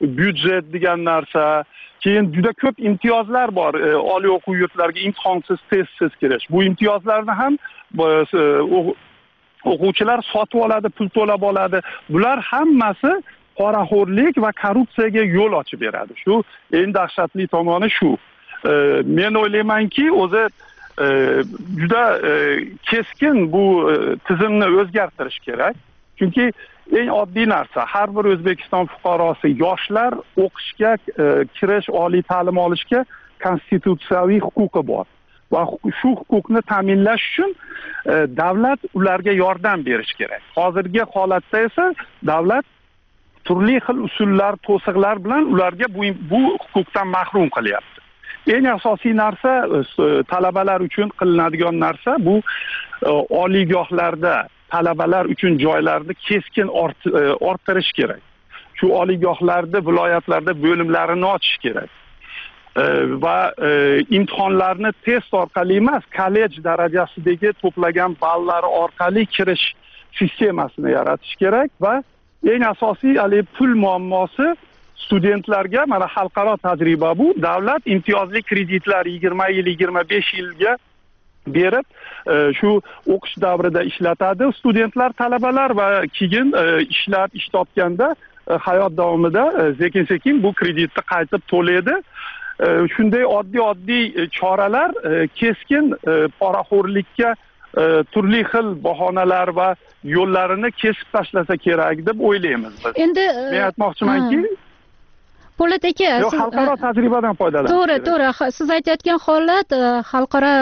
byudjet degan narsa, keyin juda ko'p imtiyozlar bor. Oliy o'quv yurtlariga imtihonsiz, testsiz kirish. Bu imtiyozlarni ham o'quvchilar sotib oladi, pul to'lab oladi. Bular hammasi poraxo'rlik va korrupsiyaga yo'l ochib beradi. Shu eng dahshatli tomoni shu. Men o'ylaymanki, o'zi juda keskin bu tizimni o'zgartirish kerak. Chunki eng oddiy narsa, har bir O'zbekiston fuqarosi, yoshlar o'qishga kirish, oliy ta'lim olishga konstitutsiyaviy huquqi bor. Va shu huquqni ta'minlash uchun davlat ularga yordam berish kerak. Hozirgi holatda esa davlat turli xil usullar, to'siqlar bilan ularga bu bu huquqdan mahrum qilyapti. Eng asosiy narsa, talabalar uchun qilinadigan narsa bu oliygohlarda talabalar uchun joylarni keskin orttirish kerak. Shu oliygohlarda, viloyatlarda bo'limlarini ochish kerak. Va imtihonlarni test orqali emas, kollej darajasidagi to'plagan ballari orqali kirish sistemasini yaratish kerak va eng asosiy hali pul muammosi studentlarga, mana xalqaro tajriba bu, davlat imtiyozli kreditlar yigirma yil, yigirma besh yilga berib, shu o'qish davrida ishlatadi studentlar, talabalar va keyin ishlab, ish topganda hayot davomida sekin-sekin bu kreditni qaytib to'laydi. Shunday oddiy-oddiy choralar keskin poraxo'rlikka turli xil bahonalar va yo'llarini kesib tashlasa kerak deb o'ylaymiz biz. Endi men aytmoqchimanki, Po'lat aka, siz xalqaro tajribadan foydalanish. To'g'ri, to'g'ri. Siz aytayotgan holat xalqaro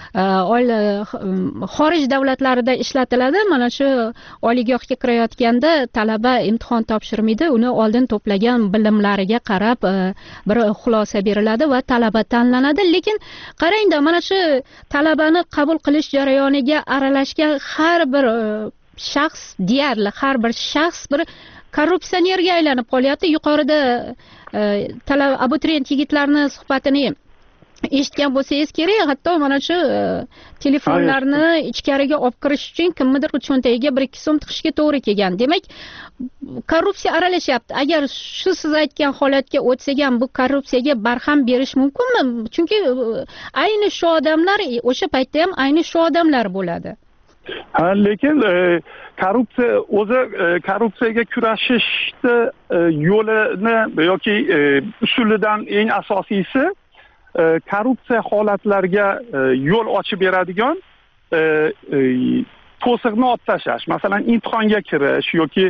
xorij davlatlarida ishlatiladi. Mana shu oliygohga kirayotganda talaba imtihon topshirmaydi, uni oldin to'plagan bilimlariga qarab bir xulosa beriladi va talaba tanlanadi. Lekin qarangda, mana shu talabani qabul qilish jarayoniga aralashgan har bir shaxs, deyarli har bir shaxs bir korrupsionerga aylanib qolyapti. Yuqorida talab abituriyent yigitlarning suhbatini eshitgan bo'lsangiz kerak, hatto mana shu telefonlarni ichkariga olib kirish uchun kimnidir cho'ntagiga bir ikki so'm tiqishga to'g'ri kelgan. Demak, korrupsiya aralashyapti. Agar shu siz aytgan holatga o'tsak ham bu korrupsiyaga barham berish mumkinmi? Chunki ayni shu odamlar o'sha paytda ham ayni shu odamlar bo'ladi. Ha, lekin korrupsiya o'zi korrupsiyaga kurashishni yo'lini yoki usulidan eng asosiysi korrupsiya holatlariga yo'l ochib beradigan to'siqni olib tashlash. Masalan, imtihonga kirish yoki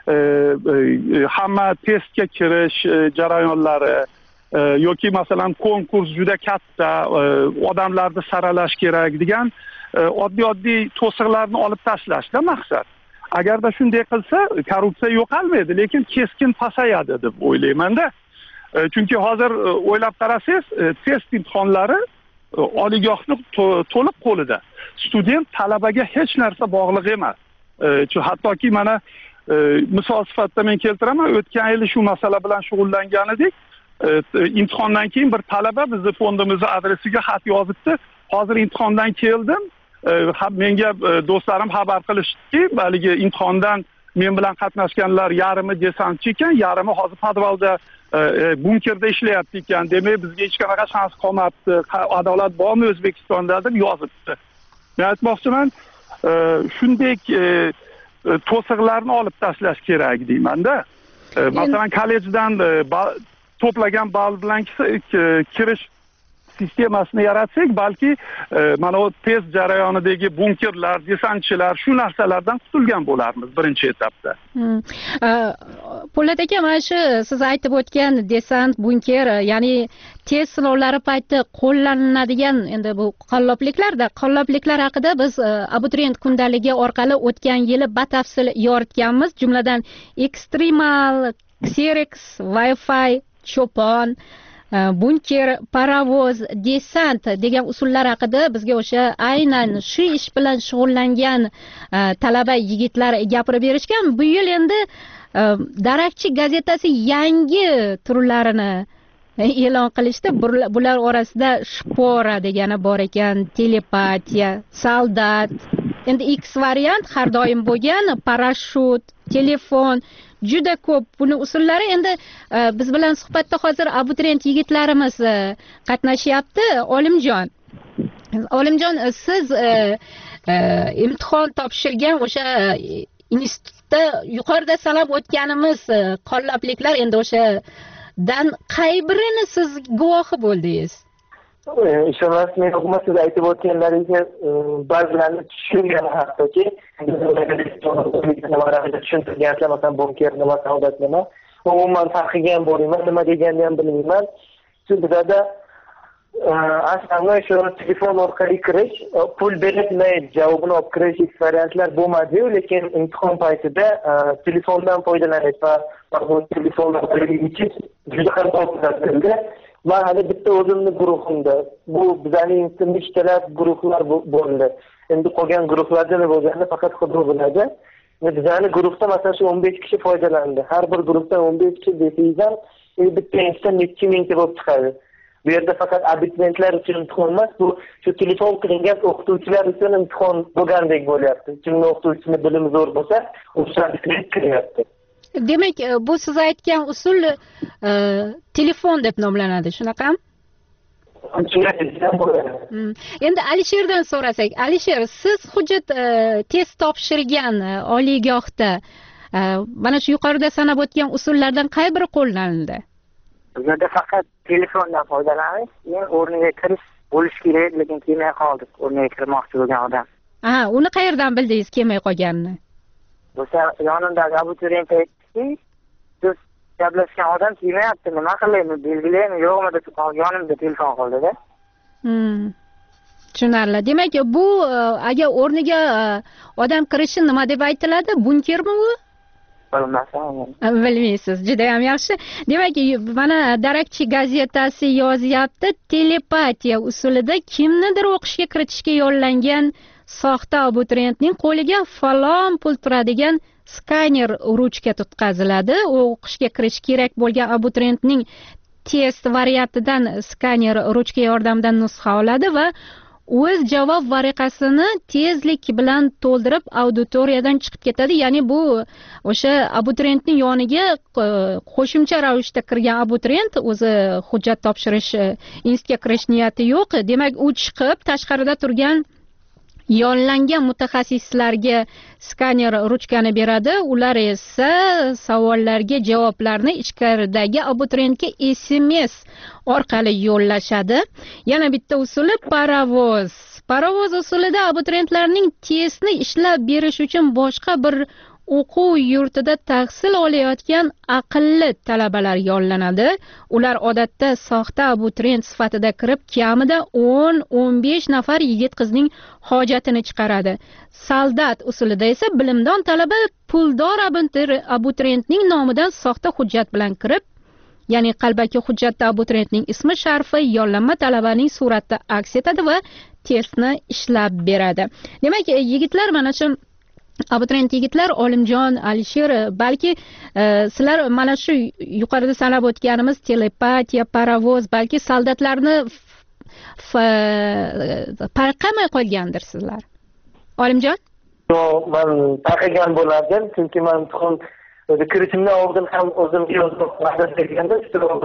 hamma testga kirish jarayonlari yoki masalan konkurs juda katta, odamlarni saralash kerak degan oddiy-oddiy to'siqlarni olib tashlashda maqsad. Agarda shunday qilsa, korrupsiya yo'qolmaydi, lekin keskin pasayadi deb o'ylayman-da. Chunki hozir o'ylab qarasangiz, test imtihonlari oliygohning to'liq qo'lida. Student talabaga hech narsa bog'liq emas. Hattoki mana misol sifatida men keltiraman, o'tgan yil shu masala bilan shug'ullangan edik. Imtihondan keyin bir talaba bizni fondimizning adresiga xat yozibdi. Hozir imtihondan keldim. Menga do'stlarim xabar qilishdiki, haligi imtihondan men bilan qatnashganlar yarimi desantchi ekan, yarimi hozir podvalda bunkerda ishlayapti ekan. Demak, bizga hech qanaqa shans qolmabdi. Adolat bormi O'zbekistonda deb yozibdi. Men aytmoqchiman, shunday to'siqlarni olib tashlash kerak deyman-da. Masalan, kollejdan to'plagan ball bilan kirish sistemasini yaratsak, balki mana o test jarayonidagi bunkerlar, desantchilar, shu narsalardan qutulgan bo'larmiz birinchi etapda. Po'lat aka, mana shu siz aytib o'tgan desant, bunker, ya'ni test sinovlari payti qo'llaniladigan endi bu qallobliklarda, qallobliklar haqida biz abituriyent kundaligi orqali o'tgan yili batafsil yoritganmiz. Jumladan ekstremal, Xerox, Wi-Fi, cho'pon, bunker, parovoz, desant degan usullar haqida bizga o'sha aynan shu ish bilan shug'ullangan talaba yigitlar gapirib berishgan. Bu yil endi Darakchi gazetasi yangi turlarini e'lon qilishdi. Bular orasida shpora degani bor ekan, telepatiya, soldat, endi X variant har doim bo'lgan, parashyut, telefon, juda ko'p buni usullari. Endi biz bilan suhbatda hozir abituriyent yigitlarimiz qatnashyapti. Olimjon, Olimjon, siz imtihon topshirgan o'sha institutda yuqorida sanab o'tganimiz qollabliklar, endi o'shadan qay birini siz guvohi bo'ldingiz? Ishonasiz, men o'qima siz aytib o'tganlaringizga ba'zilarini tushungan hattoki tushuntirganlar, masalan bunker nima, savdat nima, umuman farqiga ham bormayman, nima deganini ham bilmayman. Shu bizada aslida shu telefon orqali kirish, pul bermay javobini olib kirish variantlar bo'lmadi, lekin imtihon paytida telefondan foydalanish va bu telefon orqali ichish juda ham qo'llatildi. Men hali bitta o'zimni guruhimda, bu bizning nechtalab guruhlar bo'ldi. Endi qolgan guruhlarda nima bo'lganini faqat Xudo biladi. Bizning guruhda masalan shu o'n besh kishi foydalandi. Har bir guruhdan o'n besh kishi desangiz ham, bitta inston necha mingta bo'lib chiqadi. Bu yerda faqat abituriyentlar uchun imtihon emas, bu shu telefon qilingan o'qituvchilar uchun imtihon bo'lgandek bo'lyapti. Kimni o'qituvchini bilimi zo'r bo'lsa, o'sha abituriyent kiryapti. Demak, bu siz aytgan usul telefon deb nomlanadi, shunaqami? Endi Alisherdan so'rasak, Alisher, siz hujjat test topshirgan oliygohda mana shu yuqorida sanab o'tgan usullardan qay biri qo'llanildi? Bizda faqat telefondan foydalanish, men o'rniga kirish bo'lish kerak, lekin kelmay qoldik, o'rniga kirmoqchi bo'lgan odam. Ha, uni qayerdan bildingiz kelmay qolganini? O'sha yonimdagi abituriyent aytdiki, siz gaplashgan odam kelmayapti, nima qilaymi, belgilaymi, yo'qmi deb yonimda telefon qildi-da. Hmm. Tushunarli. Demak, bu agar o'rniga odam kirishi nima deb aytiladi? Bunkermi u? Bilmaysiz, juda ham yaxshi. Demak, mana Darakchi gazetasi yozyapti, telepatiya usulida kimnidir o'qishga kiritishga yo'llangan soxta abituriyentning qo'liga falon pul turadigan skaner ruchka tutqaziladi. U o'qishga kirish kerak bo'lgan abituriyentning test variantidan skaner ruchka yordamida nusxa oladi va o'z javob varaqasini tezlik bilan to'ldirib auditoriyadan chiqib ketadi. Ya'ni bu o'sha abituriyentning yoniga qo'shimcha ravishda kirgan abituriyent o'zi hujjat topshirish institutga kirish niyati yo'q. Demak, u chiqib tashqarida turgan yollangan mutaxassislarga skaner ruchkani beradi. Ular esa savollarga javoblarni ichkaridagi abituriyentga S M S orqali yo'llashadi. Yana bitta usuli parovoz. Parovoz usulida abituriyentlarning testni ishlab berish uchun boshqa bir o'quv yurtida tahsil olayotgan aqlli talabalar yollanadi. Ular odatda soxta abituriyent sifatida kirib, kamida o'n o'n besh nafar yigit qizning hojatini chiqaradi. Soldat usulida esa bilimdon talaba puldor abituriyentning nomidan soxta hujjat bilan kirib, ya'ni qalbaki hujjatda abituriyentning ismi, sharfi, yollanma talabaning surati aks etadi va testni ishlab beradi. Demak, yigitlar, mana shu abituriyent yigitlar, Olimjon, Alisher, balki sizlar mana shu yuqorida sanab o'tganimiz telepatiya, parovoz, balki soldatlarni payqamay qolgandirsizlar. Olimjon? Yo'q, men payqagan bo'lardim, chunki men tuxum kirishimdan oldin ham o'zimga yozib va'da bergandim,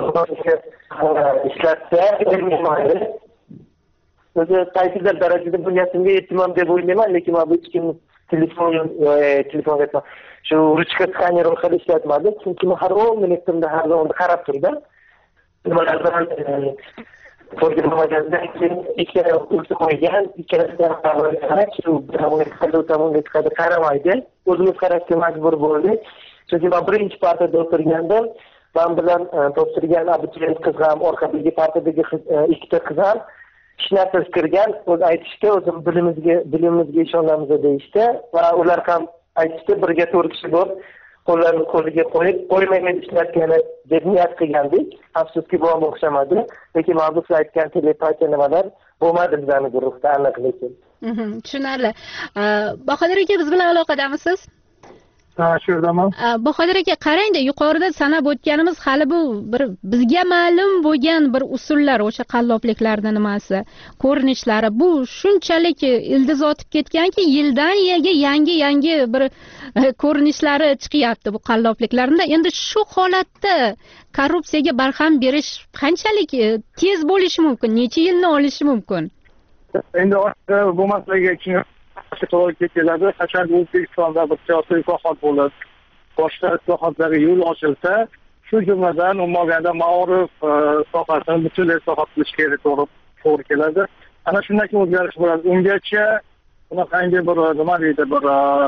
ishlatsa bilmayman. O'zi qaysidir darajada bu narsaga yetdim deb o'ylayman, lekin men bu kim telefon telefon aytma. Shu ruchka skaner orqali ishlatmadim, chunki men har o'n minutimda har zonda qarab turdim. Nimalardan foydalanmagandan keyin ikkala o'zi qo'ygan, ikkalasidan qarab, shu tomonga qaramaydi. O'zimiz qarashga majbur bo'ldik. Chunki men birinchi partada o'tirgandim, men bilan topshirgan abituriyent qiz ham, orqadagi partadagi ikkita qiz ham ishlab kirgan, o'z aytishdi, o'zim bilimimizga bilimimizga ishonamiz deyishdi va ular ham aytishdi, birga to'rt kishi bo'lib qo'llarini qo'liga qo'yib, qo'ymayman ishlatgani deb niyat qilgandik. Afsuski bu ham o'xshamadi, lekin men bu aytgan telepatiya nimalar bo'lmadi bizning guruhda, aniq lekin. Tushunarli. Bahodir aka, biz bilan aloqadamisiz? ha shu yerdaman. Bahodir aka, qarangda, yuqorida sanab o'tganimiz hali bu bir bizga ma'lum bo'lgan bir usullar, o'sha qallobliklarning nimasi, ko'rinishlari, bu shunchalik ildiz otib ketganki, yildan yilga yangi yangi bir ko'rinishlari chiqyapti bu qallobliklarning. Endi shu holatda korrupsiyaga barham berish qanchalik tez bo'lishi mumkin, necha yilni olishi mumkin? Endi bu masalaga to'g'ri keladi. Qachonki O'zbekistonda bir siyosiy islohot bo'lib, boshqa islohotlarga yo'l ochilsa, shu jumladan umuman ma'ruf sohasini butunlay islohot qilish kerak, to'g'ri keladi. Ana shundan keyin o'zgarish bo'ladi. Ungacha bunaqangi bir nima deydi, bir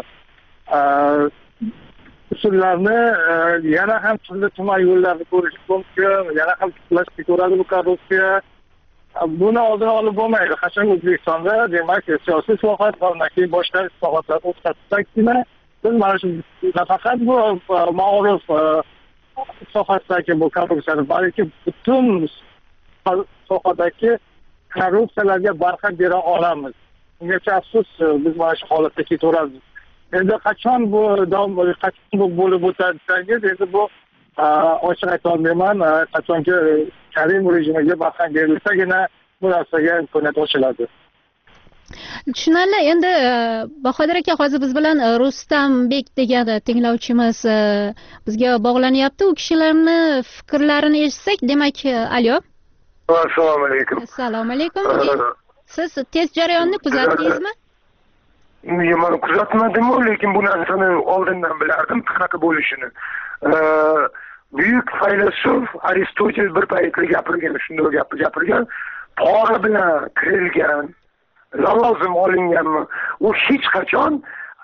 usullarni yana ham turli tuman yo'llarni ko'rish mumkin, yana ham tiklashga ko'radi bu korrupsiya. Buni oldini olib bo'lmaydi. Qachon O'zbekistonda demak siyosiy islohot va keyin boshqa islohotlar o'tkazsakgina biz mana shu nafaqat bu ma'ruf sohasidagi bu korrupsiyani, balki butun sohadagi korrupsiyalarga barham bera olamiz. Ungacha afsus biz mana shu holatda ketaveramiz. Endi qachon bu davom bo'ladi, qachon bu bo'lib o'tadi desangiz, endi bu ochiq aytolmayman. Qachonki Karim rejimiga barham berilsagina bu narsaga imkoniyat ochiladi. Tushunarli. Endi Bahodir aka, hozir biz bilan Rustambek degan tinglovchimiz bizga bog'lanyapti. U kishilarni fikrlarini eshitsak, demak, alo. Assalomu alaykum. Assalomu alaykum. Siz test jarayonni kuzatdingizmi? Men kuzatmadim-ku, lekin bu narsani oldindan bilardim qanaqa bo'lishini. Buyuk faylasuf Aristotel bir paytda gapirgan, shunday gapir gapirgan, pora bilan kirilgan, lavozim olinganmi, u hech qachon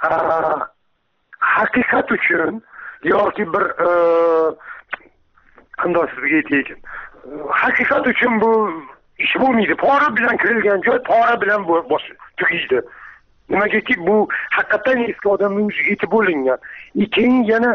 haqiqat uchun yoki bir qanday sizga aytaykin, haqiqat uchun bu ish bo'lmaydi. Pora bilan kirilgan joy pora bilan tugaydi. Nimagaki bu haqiqatan eski odamning o'ziga yetib bo'lingan. Keyin yana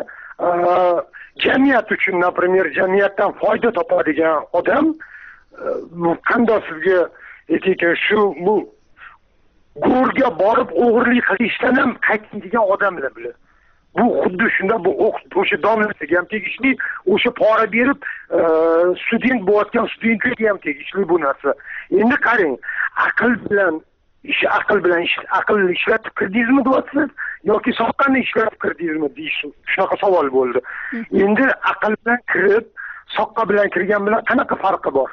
jamiyat uchun, например, jamiyatdan foyda topadigan odam qanday sizga aytaykin, shu bu go'rga borib o'g'irlik qilishdan ham qaytadigan odamlar bular. Bu xuddi shunda bu o'sha domlasiga ham tegishli, o'sha pora berib student bo'layotgan studentlarga ham tegishli bu narsa. Endi qarang, aql bilan ish aql bilan ish aqlni ishlatib kirdingizmi deyapsiz yoki soqqani ishlatib kirdingizmi deysiz. Shunaqa savol bo'ldi. Endi aql bilan kirib, soqqa bilan kirgan bilan qanaqa farqi bor?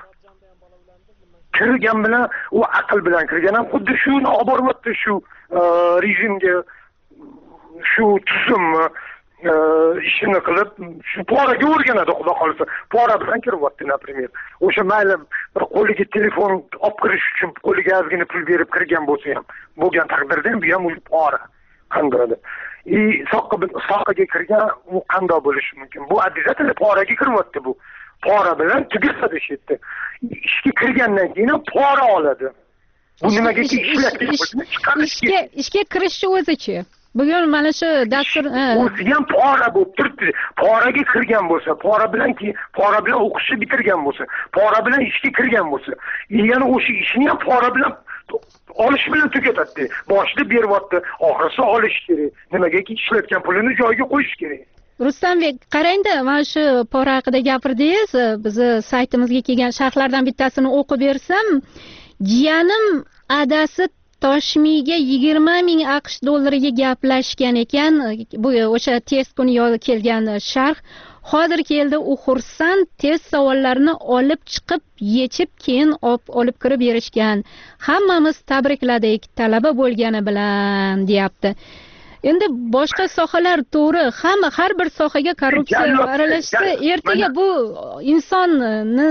Kirgan bilan u aql bilan kirgan ham xuddi shuni olib boryapti, shu rejimga, shu tuzumni ishini qilib, shu poraga o'rganadi, xudo qolsa. Pora bilan kiryapti, например. O'sha mayli bir qo'liga telefon olib kirish uchun qo'liga ozgina pul berib kirgan bo'lsa ham, bo'lgan taqdirda ham bu ham o'sha pora qandaydir. И soqqa soqqaga kirgan u qanday bo'lishi mumkin? Bu обязательно poraga kiryapti bu. Pora bilan tugatadi shu yerda. Ishga kirgandan keyin pora oladi. Bu nimaga ishlatgan bo'lsa, ishga ishga kirishchi o'zichi. Bugun mana shu dastur o'zi ham pora bo'lib turibdi. Poraga kirgan bo'lsa, pora bilan ki, pora bilan o'qishni bitirgan bo'lsa, pora bilan ishga kirgan bo'lsa, yana o'sha ishni ham pora bilan olish bilan tugatadi. Boshida beryapti, oxirisi olish kerak. Nimagaki ishlatgan pulini joyiga qo'yish kerak. Rustambek, qarangda, mana shu pora haqida gapirdingiz. Bizni saytimizga kelgan sharhlardan bittasini o'qib bersam, jiyanim adasi Toshmiga yigirma ming AQSh dollariga gaplashgan ekan. Bu o'sha test kuni kelgan sharh. Hozir keldi, u xursand, test savollarini olib chiqib, yechib, keyin olib kirib berishgan. Hammamiz tabrikladik talaba bo'lgani bilan, deyapti. Endi boshqa sohalar to'g'ri, hamma har bir sohaga korrupsiya aralashsa, ertaga bu insonni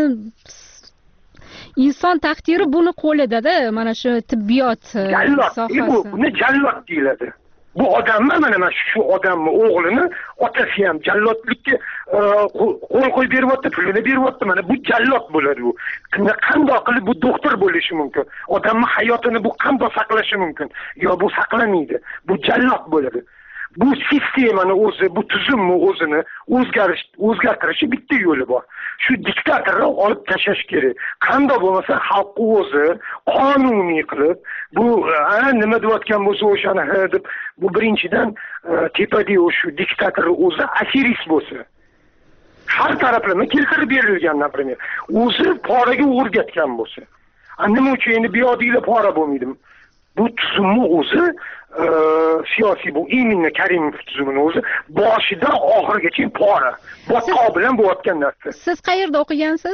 inson taqdiri buni qo'lida-da, mana shu tibbiyot sohasi. Bu buni jallod deyiladi. Bu odammi, mana shu odamni o'g'lini otasi ham jallodlikka qo'l qo'yib beryapti, pulini beryapti. Mana bu jallod bo'ladi bu. Qanday qilib bu doktor bo'lishi mumkin? Odamning hayotini bu qanday saqlashi mumkin? Yo bu saqlamaydi. Bu jallod bo'ladi. bu sistemani o'zi, bu tuzumni o'zini o'zgarish o'zgartirishi bitta yo'li bor. Shu diktatorni olib tashlash kerak. Qanday bo'lmasa xalqni o'zi qonuniy qilib, bu nima deyotgan bo'lsa o'shani ha deb, bu birinchidan tepadagi shu diktatorni o'zi aferist bo'lsa. Har taraflama keltirib berilgan, например. O'zi poraga o'rgatgan bo'lsa. Nima uchun endi biyodiylar pora bo'lmaydimi? Bu tuzumni o'zi siyosiy bu imенно Karimov tuzumini o'zi boshidan oxirigacha pora. Botqoq bilan bo'layotgan narsa. Siz qayerda o'qigansiz?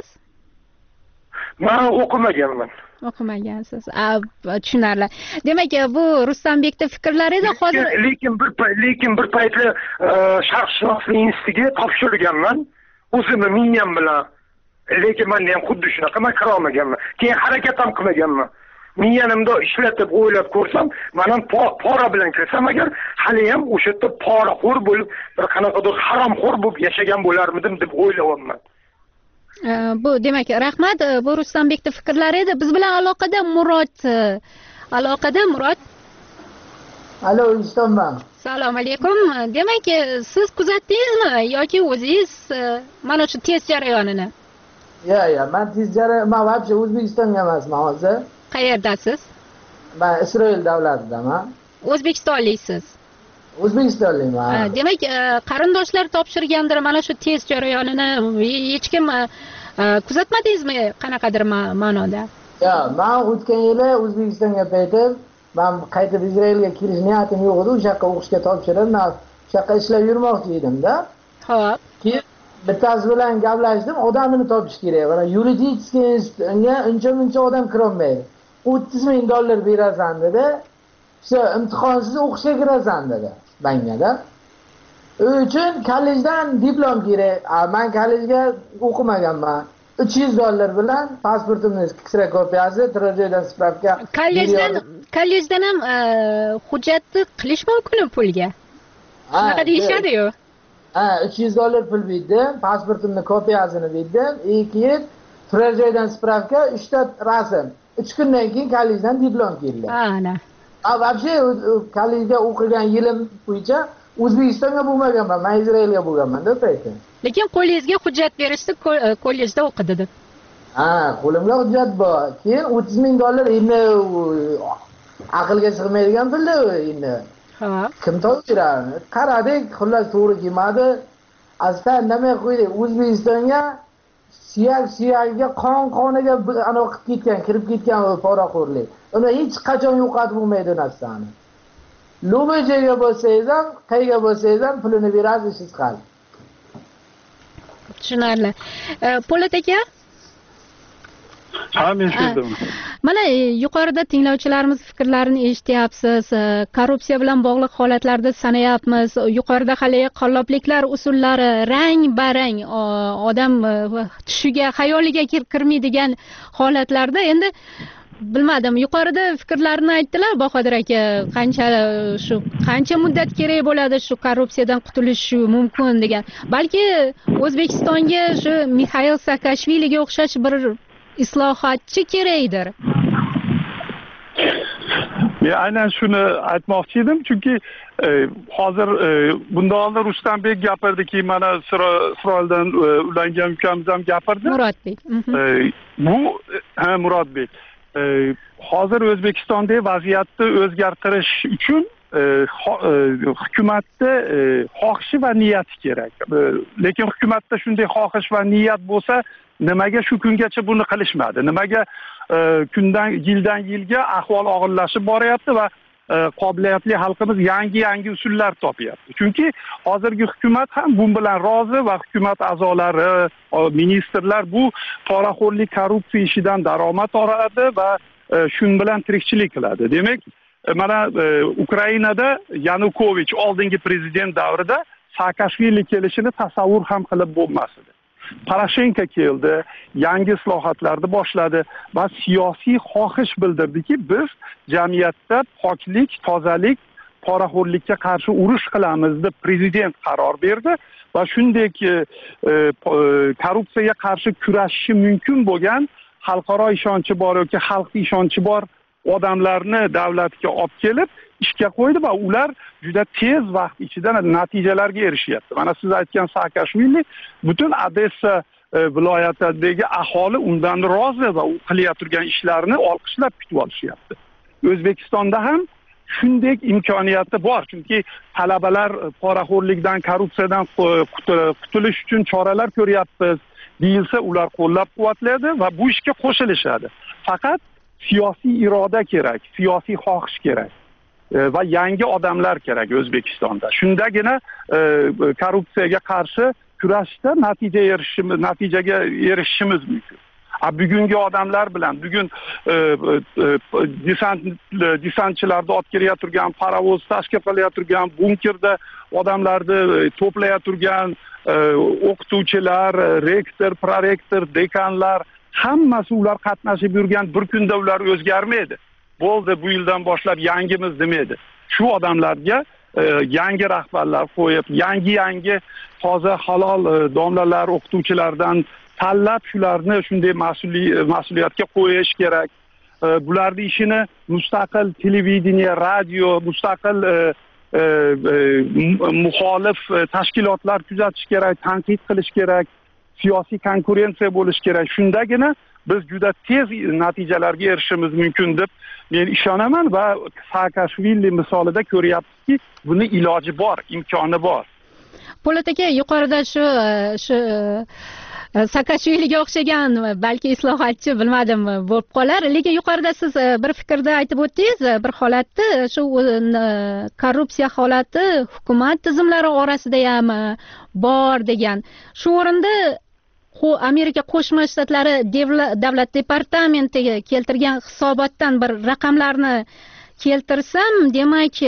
Men o'qimaganman. O'qimagansiz. Tushunarli. Demak, bu Rustambekovning fikrlari edi hozir. Lekin bir lekin bir paytlar sharqshunoslik institutiga topshirganman. O'zimni miyam bilan. Lekin men ham xuddi shunaqa men kira olmaganman. Keyin harakat ham qilmaganman. Miyanimda ishlatib o'ylab ko'rsam, men ham pora bilan kirsam agar, hali ham o'sha yerda poraxo'r bo'lib, bir qanaqadir haromxo'r bo'lib yashagan bo'larmidim deb o'ylayapman. Bu demak, rahmat, bu Rustambekovning fikrlari edi. Biz bilan aloqada Murod. Aloqada Murod. Alo, eshitaman. Assalomu alaykum. Demak, siz kuzatdingizmi yoki o'zingiz mana shu test jarayonini? Ya, ya, men test jarayon, men вообще O'zbekistonga emasman hozir. Qayerdasiz? Men Isroil davlatidaman. O'zbekistonliksiz. O'zbekistonlikman. Demak, qarindoshlar topshirgandir mana shu test jarayonini hech kim kuzatmadingizmi qanaqadir ma'noda? Ya, men o'tgan yili O'zbekistonga qaytib, men qaytib Isroilga kirish niyatim yo'q edi, o'sha yoqqa o'qishga topshirib, men o'sha yoqqa ishlab yurmoqchi edim-da. Xo'p. Keyin bittasi bilan gaplashdim, odamini topish kerak. Mana yuridiskiy institutga uncha-muncha odam kira olmaydi. o'ttiz ming dollar berasan dedi. O'sha imtihonsiz o'qishga kirasan dedi. Bangada. U uchun kollejdan diplom kerak. Men kollejga o'qimaganman. uch yuz dollar bilan pasportimning kserokopiyasi, turar-joydan spravka. Kollejdan kollejdan ham hujjatni qilish mumkin pulga. Shunaqa deyishadi-yu. Ha, uch yuz dollar pul berdim, pasportimning kopiyasini berdim, keyin turar-joydan spravka, uch ta rasm. uch kundan keyin kollejdan diplom keldi. Ana. A, вообще kollejda o'qigan yilim bo'yicha O'zbekistonga bo'lmaganman, men Isroilga bo'lganman-da paytda. Lekin qo'lingizga hujjat berishdi, kollejda o'qidi deb. Ha, qo'limda hujjat bor. Keyin o'ttiz ming dollar endi aqlga sig'maydigan pulda endi. Ha. Kim topshiradi? Qaradik, xullas to'g'ri kelmadi. Asta nima qo'ydik? O'zbekistonga suyak-suyagiga qon-qoniga ana qilib ketgan, kirib ketgan poraxo'rlik. Uni hech qachon yo'qotib bo'lmaydi narsani. Lo'majaga bo'lsangiz ham, qayga bo'lsangiz ham pulini berasiz, siz qal. Tushunarli. Po'lat aka? Ha, men sezdim. Mana yuqorida tinglovchilarimiz fikrlarini eshityapsiz. Korrupsiya bilan bog'liq holatlarda sanayapmiz. Yuqorida hali qallobliklar usullari rang-barang odam tushiga, xayoliga kirmaydigan holatlarda endi bilmadim, yuqorida fikrlarini aytdilar Bahodir aka, qancha shu qancha muddat kerak bo'ladi shu korrupsiyadan qutulish mumkin degan. Balki O'zbekistonga shu Mixail Saakashviliga o'xshash bir islohotchi kerakdir. Men aynan shuni aytmoqchi edim, chunki hozir bundan oldin Rustambeek gapirdiki, mana Isroildan ulangan ukamiz ham gapirdi. Murodbek. Bu ha Murodbek. Hozir O'zbekistonda vaziyatni o'zgartirish uchun hukumatda xohishi va niyati kerak. Lekin hukumatda shunday xohish va niyat bo'lsa, nimaga shu kungacha buni qilishmadi? Nimaga kundan yildan yilga ahvol og'irlashib boryapti va qobiliyatli xalqimiz yangi-yangi usullar topyapti. Chunki hozirgi hukumat ham bu bilan rozi va hukumat a'zolari, ministrlar bu poraxo'rlik, korrupsiya ishidan daromad oladi va shun bilan tirikchilik qiladi. Demak, mana Ukrainada Yanukovich oldingi prezident davrida Saakashvili kelishini tasavvur ham qilib bo'lmas edi. Poroshenko keldi, yangi islohotlarni boshladi va siyosiy xohish bildirdiki, biz jamiyatda poklik, tozalik, poraxo'rlikka qarshi urush qilamiz deb prezident qaror berdi va shunday korrupsiyaga qarshi kurashishi mumkin bo'lgan xalqaro ishonchi bor yoki xalq ishonchi bor odamlarni davlatga olib kelib, ishga qo'ydi va ular juda tez vaqt ichida natijalarga erishyapti. Mana siz aytgan Saakashvili butun Odessa viloyatidagi aholi undan rozi va u qilayotgan ishlarni olqishlab kutib olishyapti. O'zbekistonda ham shunday imkoniyati bor, chunki talabalar poraxo'rlikdan, korrupsiyadan qutulish uchun choralar ko'ryapmiz deyilsa, ular qo'llab-quvvatlaydi va bu ishga qo'shilishadi. Faqat siyosiy iroda kerak, siyosiy xohish kerak va yangi odamlar kerak O'zbekistonda. Shundagina korrupsiyaga qarshi kurashda natija erishishimiz, natijaga erishishimiz mumkin. Bugungi odamlar bilan, bugun desant desantchilarni olib kelayotgan, parovoz tashkil qilayotgan, bunkerda odamlarni to'playotgan o'qituvchilar, rektor, prorektor, dekanlar hammasi ular qatnashib yurgan bir kunda ular o'zgarmaydi. Bo'ldi, bu yildan boshlab yangimiz demaydi. Shu odamlarga yangi rahbarlar qo'yib, yangi-yangi toza halol domlalar, o'qituvchilardan tanlab shularni shunday mas'uliyatga qo'yish kerak. Bularning ishini mustaqil televideniya, radio, mustaqil muxolif tashkilotlar kuzatish kerak, tanqid qilish kerak, siyosiy konkurensiya bo'lish kerak. Shundagina biz juda tez natijalarga erishishimiz mumkin deb men ishonaman va Saakashvili misolida ko'ryapsizki, buni iloji bor, imkoni bor. Po'lat aka, yuqorida shu shu Saakashviliga o'xshagan balki islohotchi bilmadim bo'lib qolar, lekin yuqorida siz bir fikrda aytib o'tdingiz, bir holatni shu korrupsiya holati hukumat tizimlari orasida ham bor degan. Shu o'rinda Amerika Qo'shma Shtatlari davlat departamentiga keltirgan hisobotdan bir raqamlarni keltirsam, demak,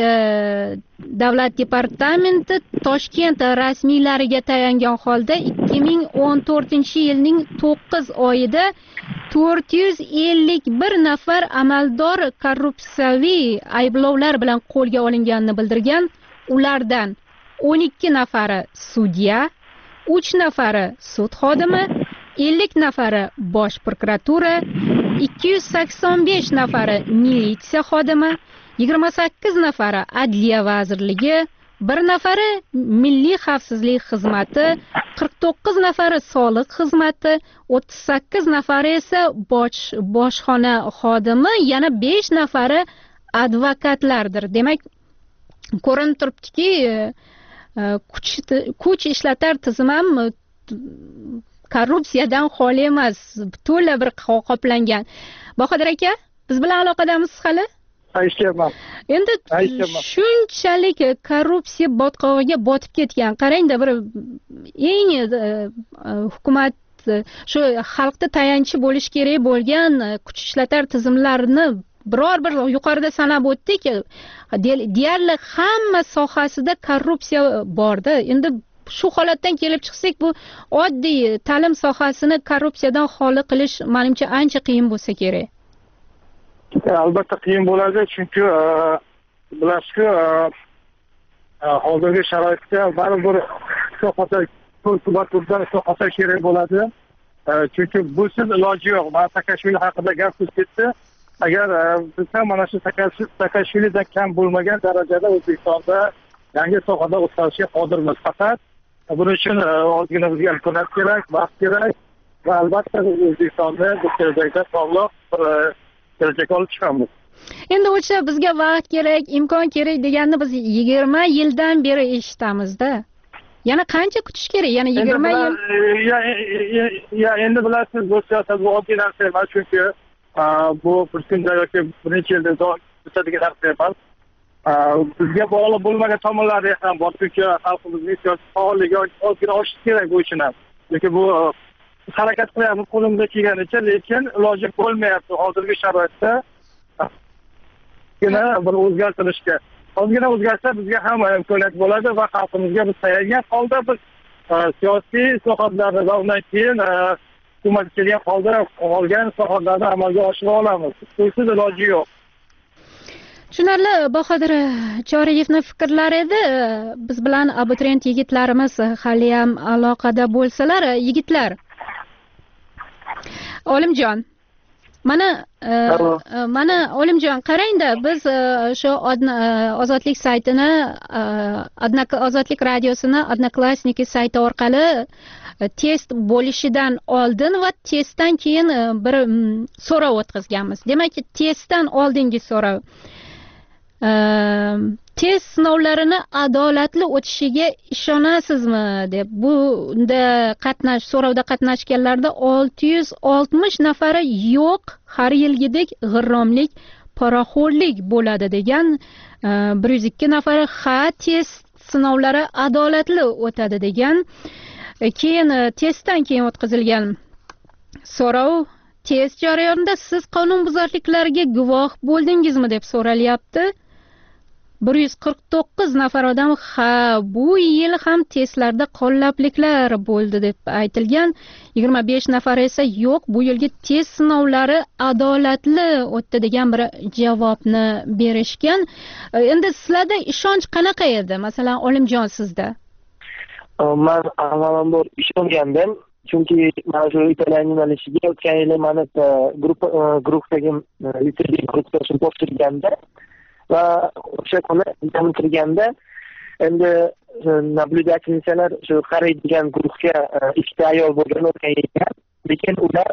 davlat departamenti Toshkent rasmiylariga tayangan holda ikki ming o'n to'rtinchi yilning to'qqiz oyida to'rt yuz ellik bir nafar amaldor korrupsiyaviy ayblovlar bilan qo'lga olinganini bildirgan. Ulardan o'n ikki nafari sudya, uch nafari sud xodimi, ellik nafari bosh prokuratura, ikki yuz sakson besh nafari militsiya xodimi, yigirma sakkiz nafari Adliya vazirligi, bir nafari Milliy xavfsizlik xizmati, qirq to'qqiz nafari soliq xizmati, o'ttiz sakkiz nafari esa bosh boshxona xodimi, yana besh nafari advokatlardir. Demak, ko'rinib turibdiki, kuch kuch ishlatar tizim ham korrupsiyadan xoli emas, butunlay bir qoplangan. Bahodir aka, biz bilan aloqadamiz hali? Aytayapman. Endi shunchalik korrupsiya botqog'iga botib ketgan. Qarangda, bir eng hukumat shu xalqda tayanchi bo'lish kerak bo'lgan kuch ishlatar tizimlarini biror bir yuqorida sanab o'tdik, deyarli hamma sohasida korrupsiya bordi. Endi shu holatdan kelib chiqsak, bu oddiy ta'lim sohasini korrupsiyadan xoli qilish menimcha ancha qiyin bo'lsa kerak. Albatta qiyin bo'ladi, chunki bilasizki, hozirgi sharoitda baribir sohada ko'rsubatdan sohada kerak bo'ladi. Chunki busiz iloji yo'q. Mana Saakashvili haqida gap ketdi. Agar biz ham mana shu Saakashvilidan kam bo'lmagan darajada O'zbekistonda yangi sohada o'tkazishga qodirmiz. Faqat buning uchun ozgina bizga imkoniyat kerak, vaqt kerak va albatta O'zbekistonda bu kelajakda sog'lom kelajakka olib chiqamiz. Endi o'sha bizga vaqt kerak, imkon kerak deganni biz yigirma yildan beri eshitamiz-da. Yana qancha kutish kerak? Yana yigirma yil. Ya endi bilasiz, bu siyosat bu oddiy narsa emas, chunki bu bir kunda yoki bir necha yilda o'tadigan narsa emas. Bizga bog'liq bo'lmagan tomonlari ham bor, chunki xalqimizning siyosiy faolligi ozgina oshishi kerak bu uchun ham. Chunki bu harakat qilyapmiz qo'limizda kelganicha, lekin iloji bo'lmayapti hozirgi sharoitda. Yana bir o'zgartirishga. Ozgina o'zgarsa bizga ham imkoniyat bo'ladi va xalqimizga biz tayangan holda biz siyosiy sohalarni va undan keyin hukumat kelgan holda qolgan sohalarni amalga oshira olamiz. Busiz iloji yo'q. Tushunarli. Bahodir Choriyevning fikrlari edi. Biz bilan abituriyent yigitlarimiz hali ham aloqada bo'lsalar, yigitlar. Olimjon, mana mana Olimjon qarangda, biz shu ozodlik saytini, ozodlik radiosini Odnoklassniki sayti orqali test bo'lishidan oldin va testdan keyin bir so'rov o'tkazganmiz. Demak, testdan oldingi so'rov. Test sinovlarini adolatli o'tishiga ishonasizmi deb. Bunda qatnash so'rovda qatnashganlarda olti yuz oltmish nafari yo'q, har yilgidek g'irromlik, poraxo'rlik bo'ladi degan, bir yuz ikki nafari ha, test sinovlari adolatli o'tadi degan. Keyin testdan keyin o'tkazilgan so'rov, test jarayonida siz qonunbuzarliklarga guvoh bo'ldingizmi deb so'ralyapti. bir yuz qirq to'qqiz nafar odam ha, bu yil ham testlarda qo'llabliklar bo'ldi deb aytilgan. yigirma besh nafar esa yo'q, bu yilgi test sinovlari adolatli o'tdi degan bir javobni berishgan. Endi sizlarda ishonch qanaqa edi? Masalan, Olimjon sizda? Men avvalambor ishongandim, chunki mana shu italyan yo'nalishiga o'tgan yili mani guruhdagi litseyga guruhda topshirganda va o'sha kuni imtihon kirganda endi nablюдательницalar shu qaraydigan guruhga ikkita ayol bo'lgan o'tgan yilda, lekin ular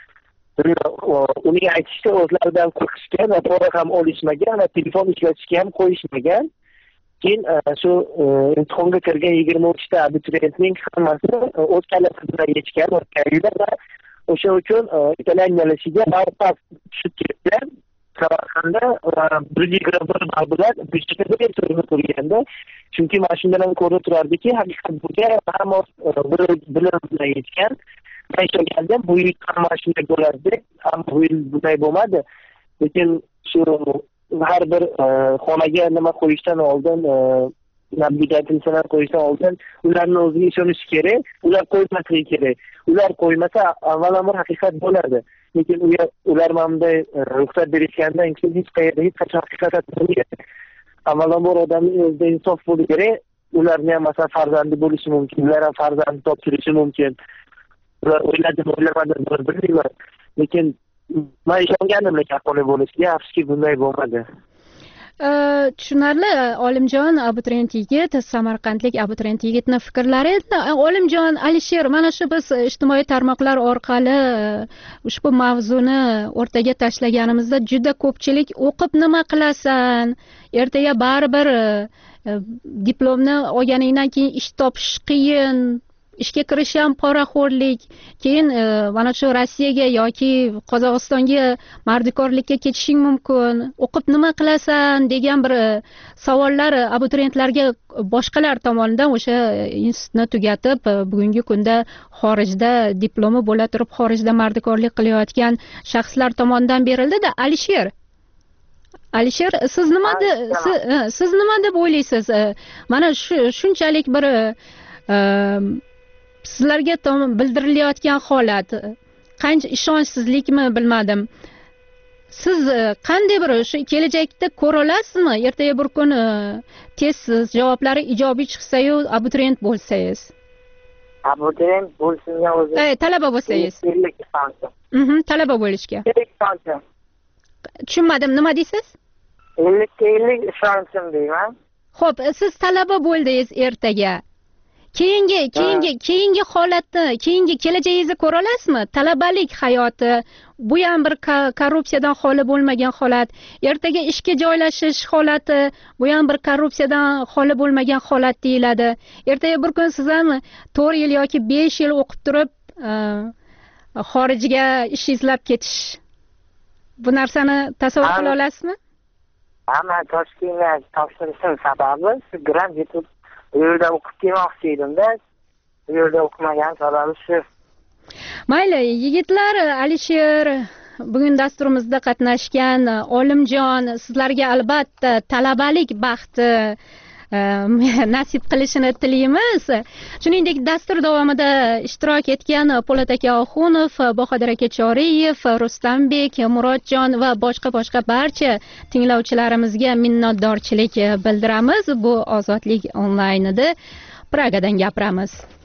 uning aytishicha o'zlaridan qo'rqishgan va pora ham olishmagan va telefon ishlatishga ham qo'yishmagan. Keyin shu imtihonga kirgan yigirma uchta abituriyentning hammasi o'z kalasi bilan yechgan o'tgan yilda va o'sha uchun italyan yo'nalishiga barpas tushib ketdi. Samarqandda bir yigirma bir ball bilan budjetda bir so'rni qo'yganda, chunki mashinadan ko'rinib turardiki, haqiqat bunga hamma bilim bilan yetgan. Men ishongandim, bu yil ham mashina bo'ladi deb, ammo bu yil bunday bo'lmadi. Lekin shu har bir xonaga nima qo'yishdan oldin, nablюдательницalar qo'yishdan oldin ularni o'ziga ishonish kerak, ular qo'ymasligi kerak. Ular qo'ymasa avvalambor haqiqat bo'ladi. Lekin ular bunday ruxsat berishgandan keyin hech qayerda hech qachon haqiqat bo'lmaydi. Avvalambor odamning o'zida insof bo'lishi kerak. Ularni ham masalan farzandi bo'lishi mumkin, ular ham farzand topshirishi mumkin. Ular o'yladimi, o'ylamadimi bilmayman. Lekin men ishongandim lekin qanday bo'lishiga, afsuski bunday bo'lmadi. Tushunarli. Olimjon abituriyent yigit, samarqandlik abituriyent yigitning fikrlari. Olimjon, Alisher, mana shu biz ijtimoiy tarmoqlar orqali ushbu mavzuni o'rtaga tashlaganimizda juda ko'pchilik o'qib nima qilasan? Ertaga baribir diplomni olganingdan keyin ish topish qiyin. Ishga kirish ham poraxo'rlik. Keyin mana shu Rossiyaga yoki Qozog'istonga mardikorlikka ketishing mumkin. O'qib nima qilasan degan bir savollar abituriyentlarga boshqalar tomonidan o'sha institutni tugatib, bugungi kunda xorijda diplomi bo'la turib xorijda mardikorlik qilayotgan shaxslar tomonidan berildi-da. Alisher Alisher, siz nima siz, siz nima deb o'ylaysiz? Mana shu shunchalik bir sizlarga bildirilayotgan holat qancha ishonchsizlikmi bilmadim. Siz qanday bir shu kelajakda ko'ra olasizmi? Ertaga bir kun test javoblari ijobiy chiqsa-yu abituriyent bo'lsangiz. Abituriyent bo'lsinga o'zi. Ey, talaba bo'lsangiz. Mhm, talaba bo'lishga. Tushunmadim, nima deysiz? ellik ga ellik ishonchim deyman. Xo'p, siz talaba bo'ldingiz ertaga. Keyingi keyingi keyingi holatni, keyingi kelajagingizni ko'ra olasizmi? Talabalik hayoti bu ham bir korrupsiyadan xoli bo'lmagan holat. Ertaga ishga joylashish holati bu ham bir korrupsiyadan xoli bo'lmagan holat deyiladi. Ertaga bir kun siz ham to'rt yil yoki besh yil o'qib turib xorijga ish izlab ketish. Bu narsani tasavvur qila olasizmi? Hamma Toshkentga topshirishim sababi shu grant yetib bu yerda o'qib kelmoqchi edim-da. Bu yerda o'qimagan sababi shu. Mayli, yigitlar, Alisher, bugun dasturimizda qatnashgan Olimjon, sizlarga albatta talabalik baxti nasib qilishini tilaymiz. Shuningdek, dastur davomida ishtirok etgan Po'lat aka Oxunov, Bahodir aka Choriyev, Rustambek, Murodjon va boshqa boshqa barcha tinglovchilarimizga minnatdorchilik bildiramiz. Bu Ozodlik onlaynida Pragadan gapiramiz.